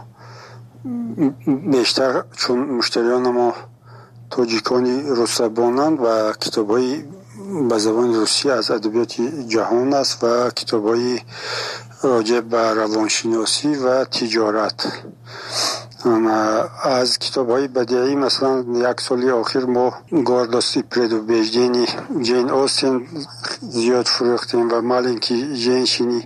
بیشتر چون مشتریان ما تاجیکانی روس‌زبانند و کتاب‌های به زبان روسی از ادبیات جهان است و کتاب‌های راجع به روانشناسی و تجارت. از کتاب‌های بدیعی مثلا یک سال اخیر ما گارداستی پردوبیجدینی جین آستین زیاد فروختیم و مالینکی جنشینی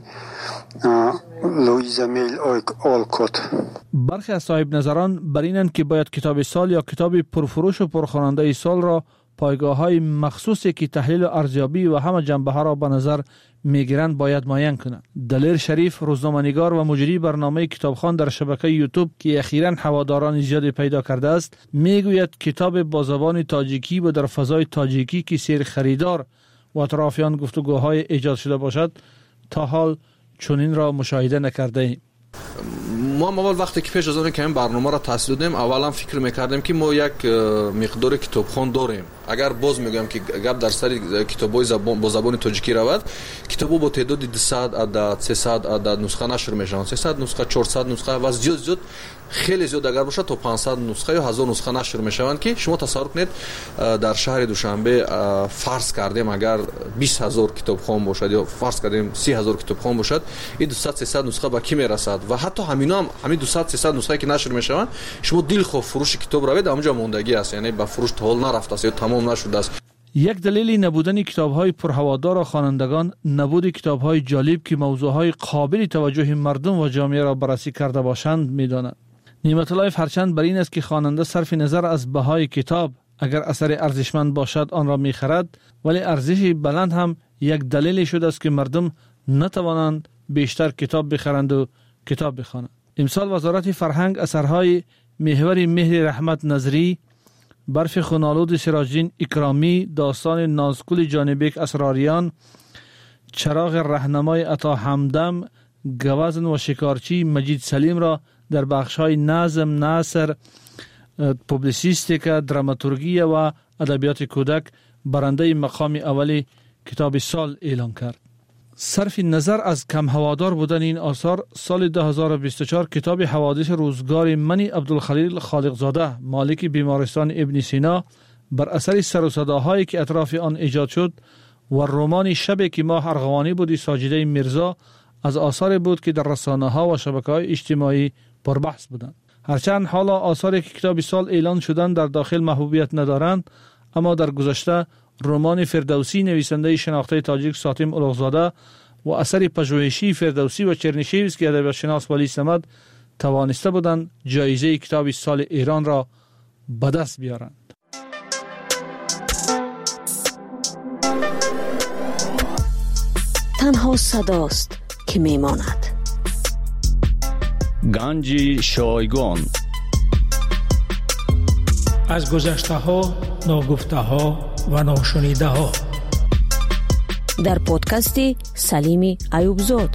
لویزا میل آلکوت. برخی از صاحب نظران بر اینند که باید کتاب سال یا کتاب پرفروش و پرخواننده سال را پایگاه‌های مخصوصی که تحلیل و ارزیابی و همه جنبه‌ها را به نظر میگیرند باید معین کنند. دلیر شریف روزنامه‌نگار و مجری برنامه کتابخوان در شبکه یوتیوب که اخیراً هواداران زیادی پیدا کرده است میگوید کتاب با زبان تاجیکی و در فضای تاجیکی که سیر خریدار و اطرافیان گفتگوهای ایجاد شده باشد تا حال چنین را مشاهده نکرده ایم. ما اول وقتی که پیش از آن که این برنامه را تأسیس دادیم اولا فکر میکردیم که ما یک مقدار کتابخوان داریم. اگر باز میگم که گپ در سر کتابای با زبان تاجیکی رود، کتابا با تعداد 200 عدد 300 عدد نسخه نشر میشن، 300 نسخه 400 نسخه و زیاد خیلی زیاد اگر باشه تا 500 نسخه یا 1000 نسخه نشر میشوند که شما تصور کنید در شهر دوشنبه فرض کردیم اگر 20000 کتابخوان باشد یا فرض کردیم 30000 کتابخوان باشد، این 200 300 نسخه به کی میرسد و حتی همین 200 300 نسخه که نشر میشوند شما دل خواه فروش کتاب روید اونجا موندگی است، یعنی به فروش تا حال نرفته است یا تمام نشده است. یک دلیل نبودن کتاب‌های پرهوادار و خوانندگان نبود کتاب‌های جالب که موضوع‌های قابل توجه مردم و جامعه را بررسی کرده باشند می‌دانند. نعمت الله هرچند بر این است که خواننده صرف نظر از بهای کتاب اگر اثر ارزشمند باشد آن را می‌خرد، ولی ارزش بلند هم یک دلیل شده است که مردم نتوانند بیشتر کتاب بخرند و کتاب بخوانند. امسال وزارت فرهنگ اثرهای محور مهر رحمت نظری، برف خونالود سراجدین اکرامی، داستان نازگل جانبک اسراریان، چراغ رهنمای عطا همدم، گوزن و شکارچی مجید سلیم را در بخش‌های نظم، نثر، پوبلیسیستیک، دراماتورگی و ادبیات کودک برنده مقام اول کتاب سال اعلام کرد. صرف نظر از کم هوادار بودن این آثار، سال 2024 کتاب حوادث روزگار منی عبدالخلیل خالقزاده مالک بیمارستان ابن سینا بر اثر سر و صداهایی که اطراف آن ایجاد شد و رمان شب که ماه ارغوانی بودی ساجده میرزا از آثار بود که در رسانه‌ها و شبکه‌های اجتماعی پربحث بودند. هرچند حالا آثاری که کتاب سال اعلان شدن در داخل محبوبیت ندارند، اما در گذشته رمان فردوسی نویسنده شناخته تاجیک ساتم اولوغزاده و اثر پژوهشی فردوسی و چرنیشیوسکی ادبیات شناس ولی صمد توانسته بودند جایزه کتاب سال ایران را به دست بیارند. تنها صداست که میماند. گنج شایگان از گذشته ها، ناگفته ها و ناشنیده ها در پادکست سلیم ایوبزاد.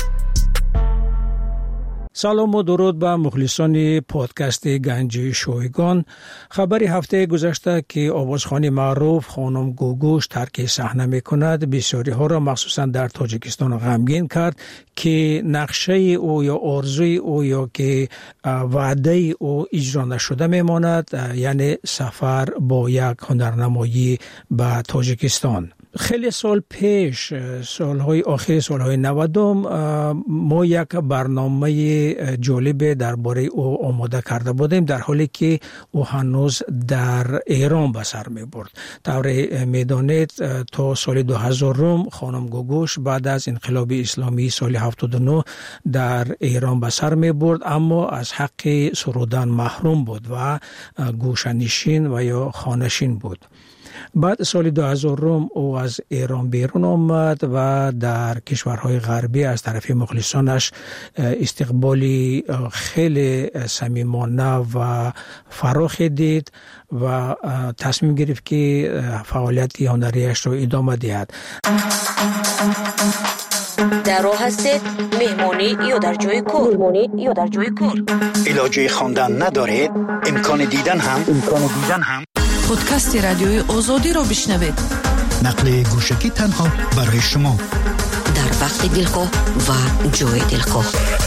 سلام و درود به مخلصان پادکست گنج شایگان. خبری هفته گذشته که آوازخوان معروف خانم گوگوش ترک صحنه میکند بسیاری ها را مخصوصا در تاجیکستان غمگین کرد که نقشه او یا آرزوی او یا که وعده او اجرا نشده میماند، یعنی سفر با یک هنرنمایی به تاجیکستان. خیلی سال پیش، سالهای آخر سالهای 90 ما یک برنامه جالب درباره او آماده کرده بودیم، در حالی که او هنوز در ایران به سر می برد. طور میدانید تا سال 2000 خانم گوگوش بعد از انقلاب اسلامی سال 79 در ایران به سر می برد، اما از حق سرودن محروم بود و گوشه‌نشین و یا خانه‌نشین بود. بعد سال 2000 او از ایران بیرون آمد و در کشورهای غربی از طرف مخلصانش استقبالی خیلی صمیمانه و فراخی دید و تصمیم گرفت که فعالیت هنریش را ادامه دهد. در راه هستید مهمانی یا در جای کار علاجه خواندن ندارید امکان دیدن هم پادکست رادیوی آزادی را بشنوید. نقل گوشکی تنها برای شما در وقت دلخواه و جای دلخواه.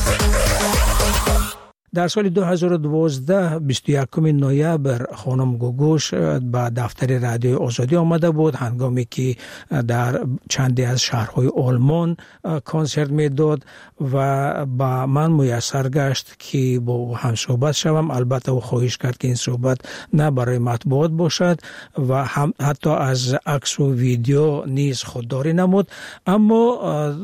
در سال 2012 21 نوامبر خانم گوگوش به دفتر رادیوی آزادی آمده بود هنگامی که در چندی از شهرهای آلمان کنسرت میداد و با من میسر گشت که با هم صحبت شوم. البته او خواهش کرد که این صحبت نه برای مطبوعات باشد و حتی از عکس و ویدیو نیز خودداری نمود، اما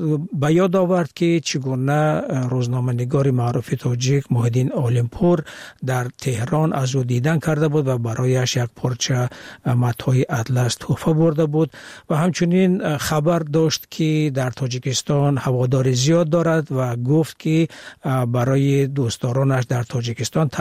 به یاد آورد که چگونه روزنامه‌نگار معروف تاجیک محیدین اولمپور در تهران از او دیدن کرده بود و برایش یک پارچه متاع اطلس تحفه برده بود و همچنین خبر داشت که در تاجیکستان هوادار زیاد دارد و گفت که برای دوستدارانش در تاجیکستان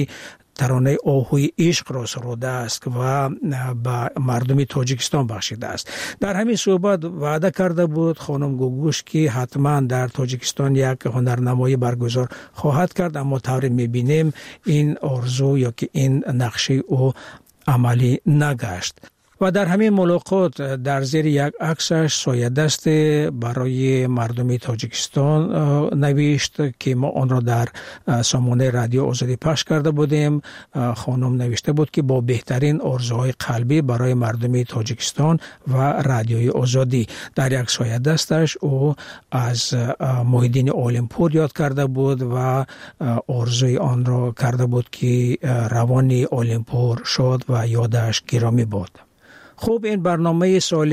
ترانه آهوی عشق را سروده است و به مردم تاجیکستان بخشیده است. در همین صحبت وعده کرده بود خانم گوگوش که حتما در تاجیکستان یک هنرنمایی برگزار خواهد کرد، اما طوری میبینیم این آرزو یا که این نقشه او عملی نگشت. و در همین ملاقات در زیر یک عکسش سایه دست برای مردم تاجیکستان نوشت که ما آن را در سامانه رادیو آزادی پخش کرده بودیم. خانم نوشته بود که با بهترین آرزوهای قلبی برای مردم تاجیکستان و رادیوی آزادی. در یک سایه دستش او از محیدین اولمپور یاد کرده بود و آرزوی آن را کرده بود که روان اولمپور شاد و یادش گرامی بود. خوب، این برنامه سال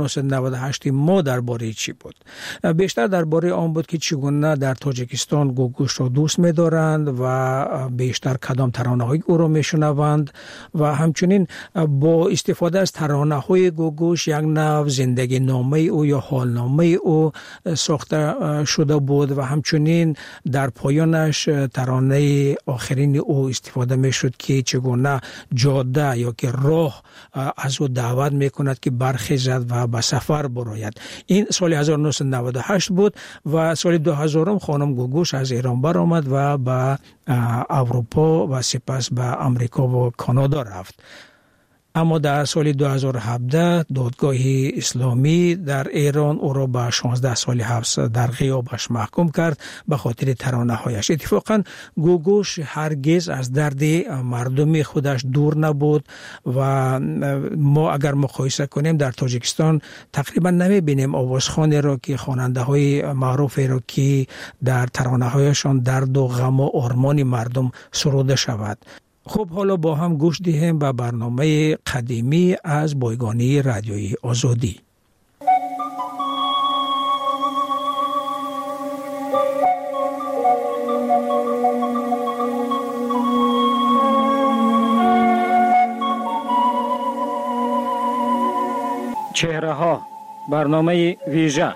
1998 ما درباره چی بود؟ بیشتر درباره آن بود که چگونه در تاجیکستان گوگوش را دوست می‌دارند و بیشتر کدام ترانه‌های او را می‌شنوند و همچنین با استفاده از ترانه‌های گوگوش یک نوع زندگی نامه او یا حالنامه او ساخته شده بود و همچنین در پایانش ترانه آخرین او استفاده می‌شد که چگونه جاده یا که راه از او دعوت میکند که برخیزد و به سفر براید. این سال 1998 بود و سال 2000 خانم گوگوش از ایران برآمد و به اروپا و سپس به امریکا و کانادا رفت. اما در سال 2017 دادگاه اسلامی در ایران او را به 16 سال حبس در غیابش محکوم کرد به خاطر ترانه‌هایش. اتفاقا گوگوش هرگز از درد مردم خودش دور نبود و ما اگر مقایسه کنیم در تاجیکستان تقریبا نمی‌بینیم آوازخوانی را که خواننده‌های معروفی را که در ترانه‌هایشان درد و غم و آرمان مردم سروده شود. خب حالا با هم گوش دهیم به برنامه قدیمی از بایگانی رادیوی آزادی. چهره ها، برنامه ویژه.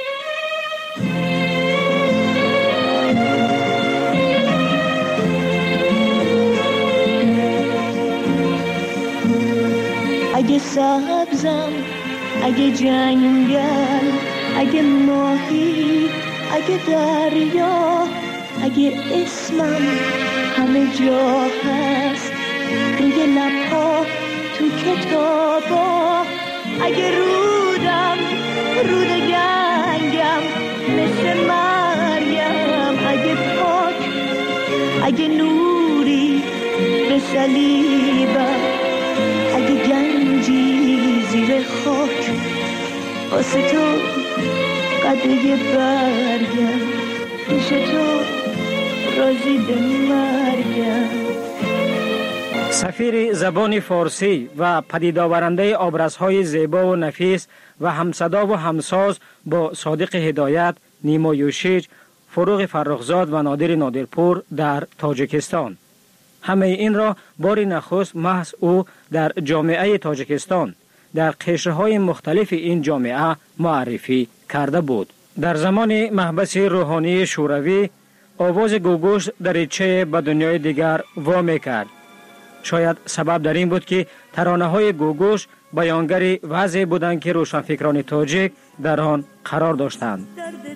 اگه سبزم، اگه جنگل، اگه ماهی، اگه دریا، اگه اسمم همه جا هست روی لبها تو کتابا، اگه رودم رود گنگم مثل مریم، اگه پاک، اگه نوری به صلیبم، اگه گنجی زیر خاک واسه تو قدر برگم، پیش تو راضی به مرگم. سفیر زبان فارسی و پدید آورنده آبرزهای زیبا و نفیس و همصدا و همساز با صادق هدایت، نیما یوشیج، فروغ فرخزاد و نادر نادرپور در تاجیکستان. همه این را بار نخست محض او در جامعه تاجیکستان در قشرهای مختلف این جامعه معرفی کرده بود. در زمان محبس روحانی شوروی آواز گوگوش دریچه به دنیای دیگر وا می‌کرد. شاید سبب در این بود که ترانه‌های گوگوش بیانگر وضعی بودند که روشنفکران تاجیک در آن قرار داشتند.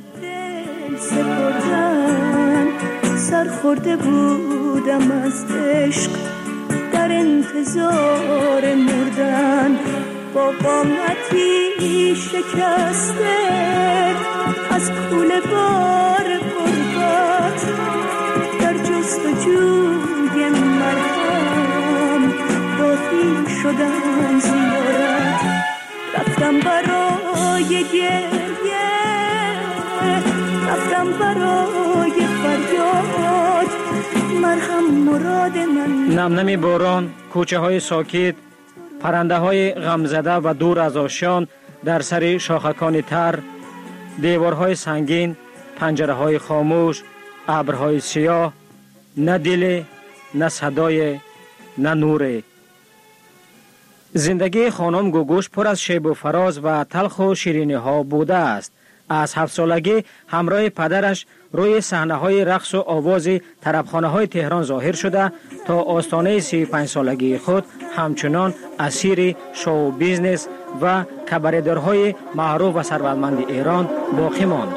سرخورده بودم از عشق در انتظار مردن، با قامتی شکسته از کوله بار غربت، در جستجوی مرهم راهی شدم زیارت. رفتم برای گریه، رفتم برای فریاد، مرهم مراد من. نمنمی باران، کوچه های ساکت، پرنده های غمزده و دور از آشیان در سر شاخکان تر، دیوارهای سنگین، پنجره های خاموش، ابرهای سیاه، نه دل، نه صدای، نه نور. زندگی خانم گوگوش پر از شیب و فراز و تلخ و شیرینی ها بوده است. از 7 سالگی همراه پدرش روی صحنه های رقص و آواز طربخانه های تهران ظاهر شده تا آستانه 35 سالگی خود همچنان اسیر شو بیزنس و کباردارهای معروف و ثروتمند ایران باقی ماند.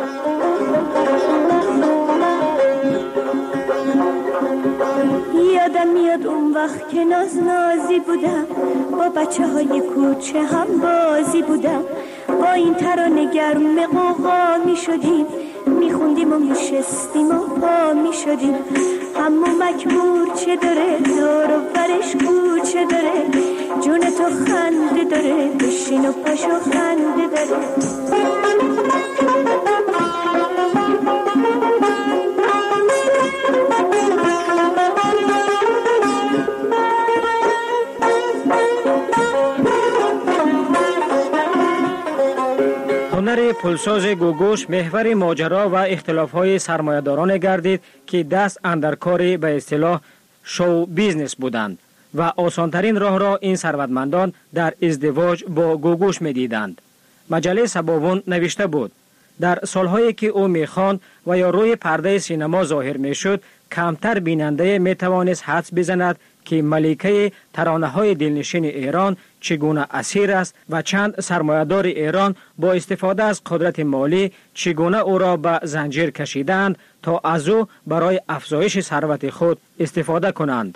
یادم میاد اون وقت که نازی بودم، با بچه های کوچه هم بازی بودم، با این ترانه گرم قوقا می شدیم، می خوندیم و می شستیم و پا می شدیم. همو مکبور چه داره، دور و برش کوچه داره، جون تو خنده داره، بشین و پاشو خنده داره. هنر پلساز گوگوش محور ماجرا و اختلاف‌های سرمایه‌داران گردید که دست اندر کار به اصطلاح شو بیزنس بودند و آسانترین راه را این ثروتمندان در ازدواج با گوگوش می‌دیدند. مجله سباوون نوشته بود: در سالهایی که او می‌خواند و یا روی پرده سینما ظاهر می‌شد، کمتر بیننده می‌توانست حدس بزند که ملکه ترانه‌های دلنشین ایران چگونه اسیر است و چند سرمایه‌دار ایران با استفاده از قدرت مالی چگونه او را به زنجیر کشیدند تا از او برای افزایش ثروت خود استفاده کنند.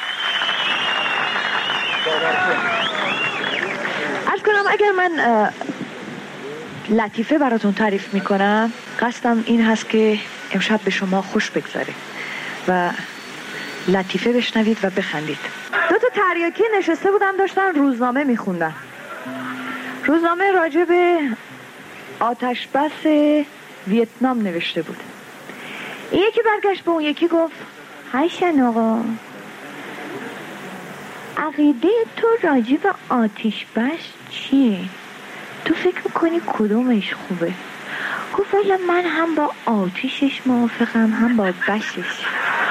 عرض کنم اگر من لطیفه براتون تعریف میکنم، قصدم این هست که امشب به شما خوش بگذاره و لطیفه بشنوید و بخندید. 2 تریاکی نشسته بودن داشتن روزنامه میخوندن. روزنامه راجع به آتش بس ویتنام نوشته بود. این یکی برگشت به اون یکی گفت: حسن آقا، عقیده تو راجع به آتش بس چیه؟ تو فکر میکنی کدومش خوبه؟ گفت والا من هم با آتشش موافقم هم با بسش.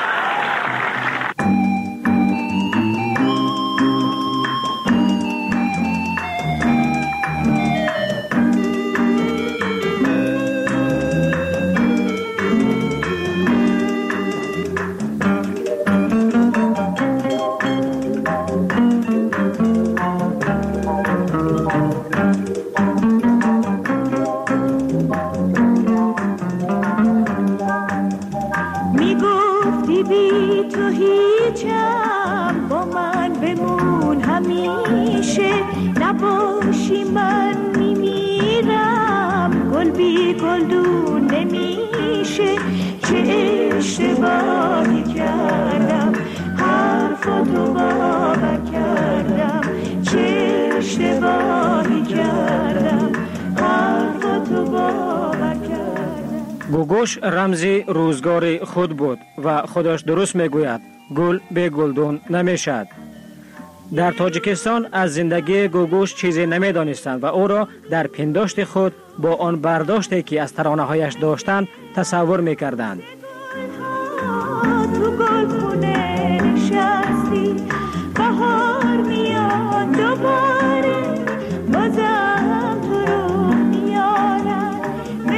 گوگوش رمز روزگار خود بود و خودش درست میگوید: گل به گلدون نمیشد. در تاجیکستان از زندگی گوگوش چیزی نمیدانستند و او را در پنداشت خود با آن برداشتی که از ترانه‌هایش داشتند تصور میکردند.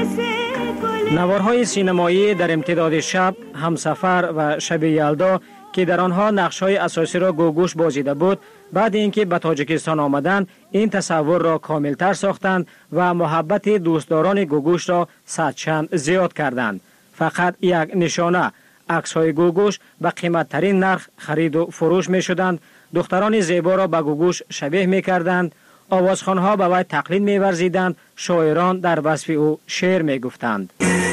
نوارهای سینمایی در امتداد شب، همسفر و شب یلدا که در آنها نقش‌های اساسی را گوگوش بازیده بود، بعد اینکه به تاجیکستان آمدند این تصور را کاملتر ساختند و محبت دوستداران گوگوش را صدچند زیاد کردند. فقط یک نشانه عکس‌های گوگوش به قیمت‌ترین نرخ خرید و فروش می‌شدند. دختران زیبا را به گوگوش شبیه می‌کردند. آوازخوان‌ها به وی تقلید می‌ورزیدند. شاعران در وصف او شعر می‌گفتند.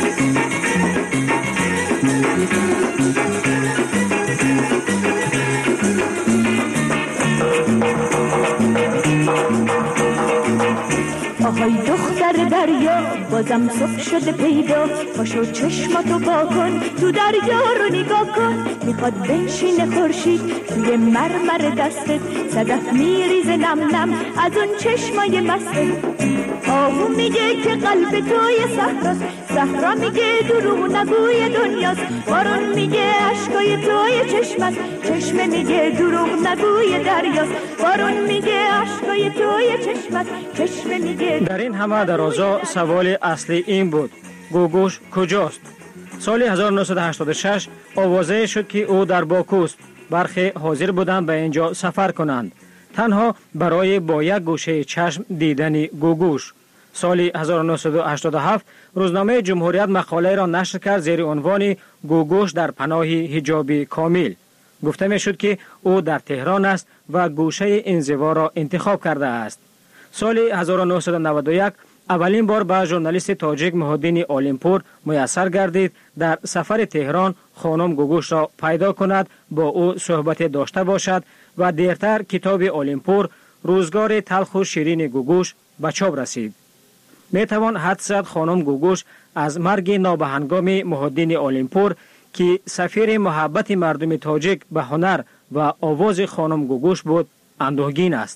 آهای دختر دریا بازم صبح شده پیدا، پاشو چشماتو با کن تو دریا رو نگاه کن. میخواد بنشین خورشید توی مرمر دستت، صدف میریز نم نم از اون چشمای مستت. آهو میگه که قلب توی صحراست، صحرا میگه دروغ نگوی دنیاست. بارون میگه اشکای توی چشمت، چشمه میگه دروغ نگوی دریاست. بارون میگه اشکای توی چشمت، چشمه میگه. در این همه درازا سوال اصلی این بود: گوگوش کجاست؟ سال 1986 آوازه شد که او در باکوست. برخی حاضر بودند به اینجا سفر کنند، تنها برای با یک گوشه چشم دیدن گوگوش. سال 1987 روزنامه جمهوریت مقاله را نشر کرد زیر عنوان گوگوش در پناه حجاب کامل. گفته می شد که او در تهران است و گوشه انزوا را انتخاب کرده است. سال 1991 اولین بار به ژورنالیست تاجیک محی‌الدین عالمپور میسر گردید در سفر تهران خانم گوگوش را پیدا کند، با او صحبت داشته باشد و دیرتر کتاب عالمپور روزگار تلخ و شیرین گوگوش به چاپ رسید. می توان حدس زد خانم گوگوش از مرگ نابهنگام محی‌الدین عالمپور که سفیر محبت مردم تاجیک به هنر و آواز خانم گوگوش بود اندوهگین است.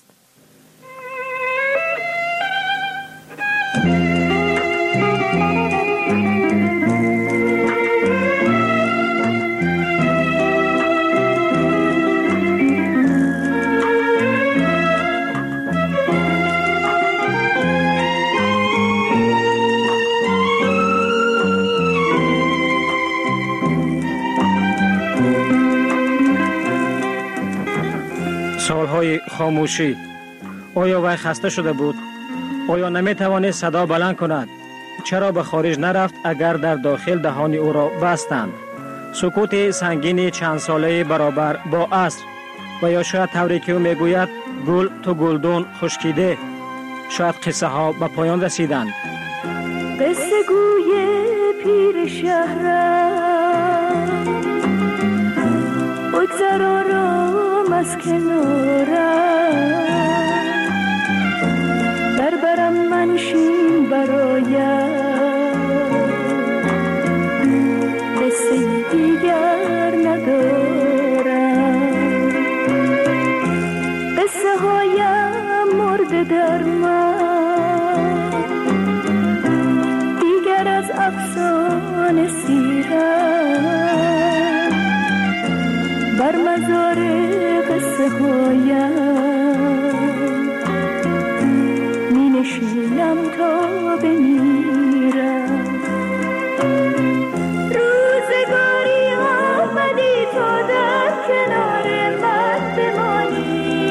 سالهای خاموشی. آیا وی خسته شده بود؟ آیا نمی توانست صدا بلند کند؟ چرا به خارج نرفت اگر در داخل دهان او را بستند؟ سکوت سنگین چند ساله برابر با عصر، و یا شاید طوری که او میگوید گل تو گلدون خشکیده. شاید قصه ها به پایان رسیدند. قصه گوی پیر شهرم، بگذر آرام از کنارم، در برم منشین برایم، قصه دیگر ندارم. قصه هایم مرده در من، دیگر از افسانه سیرم، بر مزار قصه هایم می نشینم تا بمیرم. روزگاری آمدی تا در کنار من بمانی،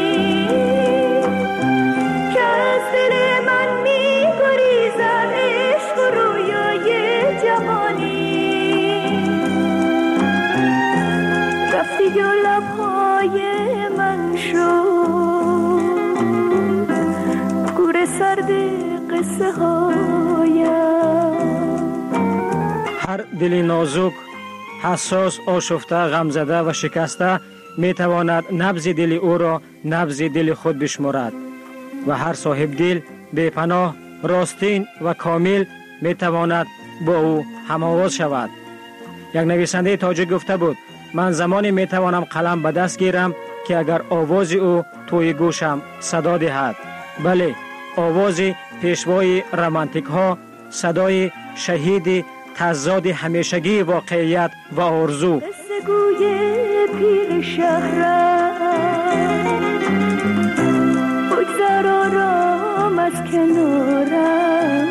که از دل من می گریزد عشق و رویای جوانی. رفتی و لبهای من شد گور سرد قصه هایم. هر دل نازک، حساس، آشفته، غمزده و شکسته می تواند نبض دل او را نبض دل خود بشمارد و هر صاحب دل بے پناه، راستین و کامل می تواند با او هم‌آواز شود. یک نویسنده تاجیک گفته بود: من زمانی می توانم قلم به دست گیرم که اگر آواز او توی گوشم صدا دهد. بله، آواز پیشوای رمانتیک ها، صدای شهید تضاد همیشگی واقعیت و آرزو. قصه گوی پیر شهرم، بگذر آرام از کنارم،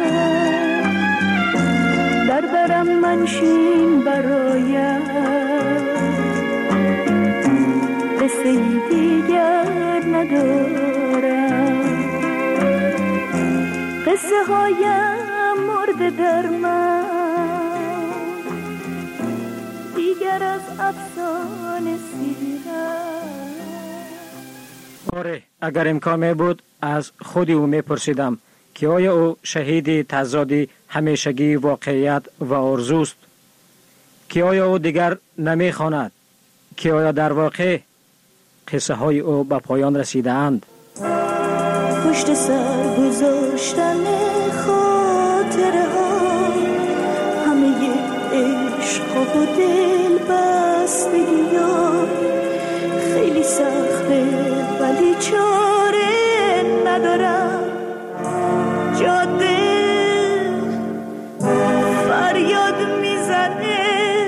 در برم منشین برایم، ندارم، قصه هایم مرده در من، دیگر از افسانه سیرم. آره، اگر امکان می بود از خودی او می پرسیدم که آیا او شهید تضاد همیشگی واقعیت و آرزوست، که آیا او دیگر نمی خواند، که آیا در واقع قصه های او به پایان رسیده اند. پشت سر گذاشتن خاطره ها، همه عشق و دل بستگی ها خیلی سخته ولی چاره ندارم. جاده فریاد میزنه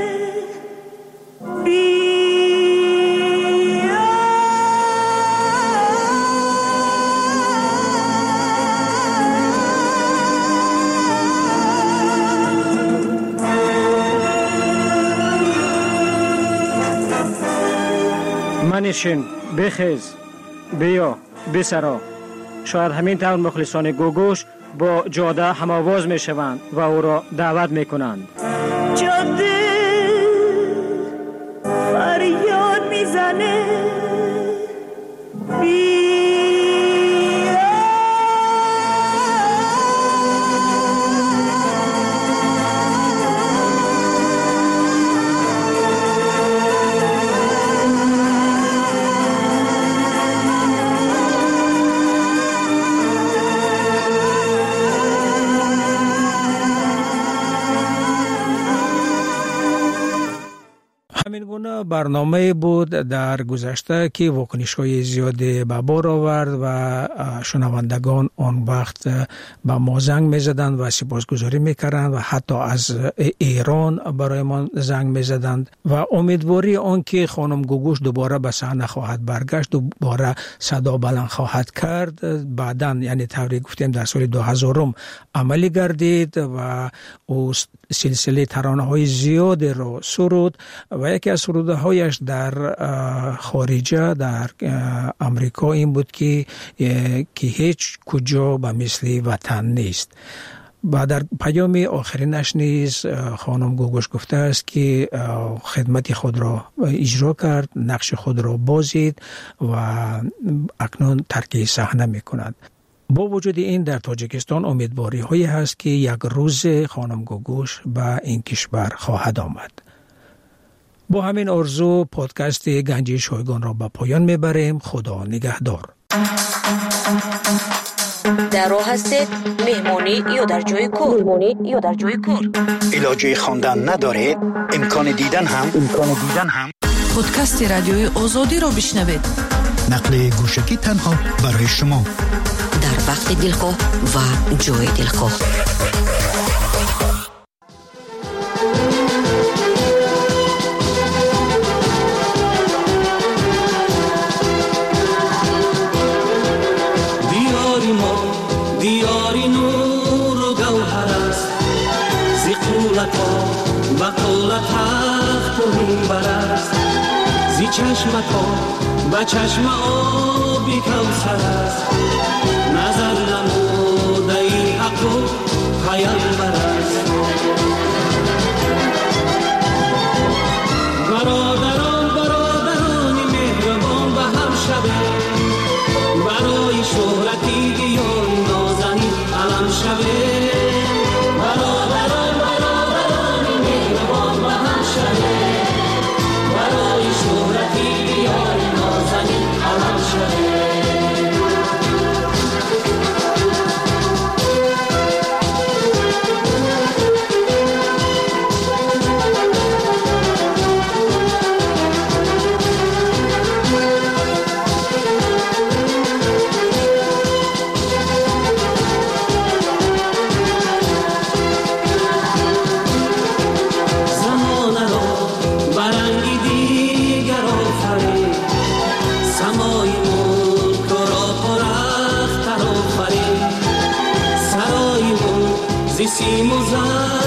منشین، بخیز، بیا، بسرا. شاید همین طور مخلصان گوگوش با جاده هم‌آواز می شوند و او را دعوت می کنند. جاده فریاد میزنه برنامه بود در گذشته که واکنش‌های زیادی به بار آورد و شنوندگان آن وقت به ما زنگ می‌زدند و سپاسگزاری می‌کردند و حتی از ایران برای ما زنگ می‌زدند و امیدواری آن که خانم گوگوش دوباره به صحنه خواهد برگشت، دوباره صدا بلند خواهد کرد. بعداً یعنی طوری گفتیم در سال 2000 عملی گردید و او سلسله ترانه‌های زیادی را سرود و یکی از سرودهایش در خارجه در امریکا این بود که هیچ کجا به مثل وطن نیست. و در پیام آخرینش نیز خانم گوگوش گفته است که خدمت خود را اجرا کرد، نقش خود را بازید و اکنون ترک صحنه می کند. با وجود این در تاجیکستان امیدواری هایی هست که یک روز خانم گوگوش به این کشور خواهد آمد. با همین آرزو پادکست گنجی شایگان را به پایان میبریم. خدا نگهدار. در راه هستید، مهمانی یا در جای کار، علاجه خواندن ندارید، امکان دیدن هم پادکست رادیوی آزادی را بشنوید. نقل گوشکی تنها برای شما در وقت دلخواه و جای دلخواه. دیاری نور و گوهر است، زی قولتا بقولت حق و منبر است، زی چشمتا به چشم آبی کوثر است، نظر نموده ای حق و پیامبر است. برادرانی مهربان به هم شوید، برای شهرتی دیاری نازنین علم شوید. برادرانی مهربان به هم شوید، برای شهرتی دیاری نازنین علم شوید. سیم و زر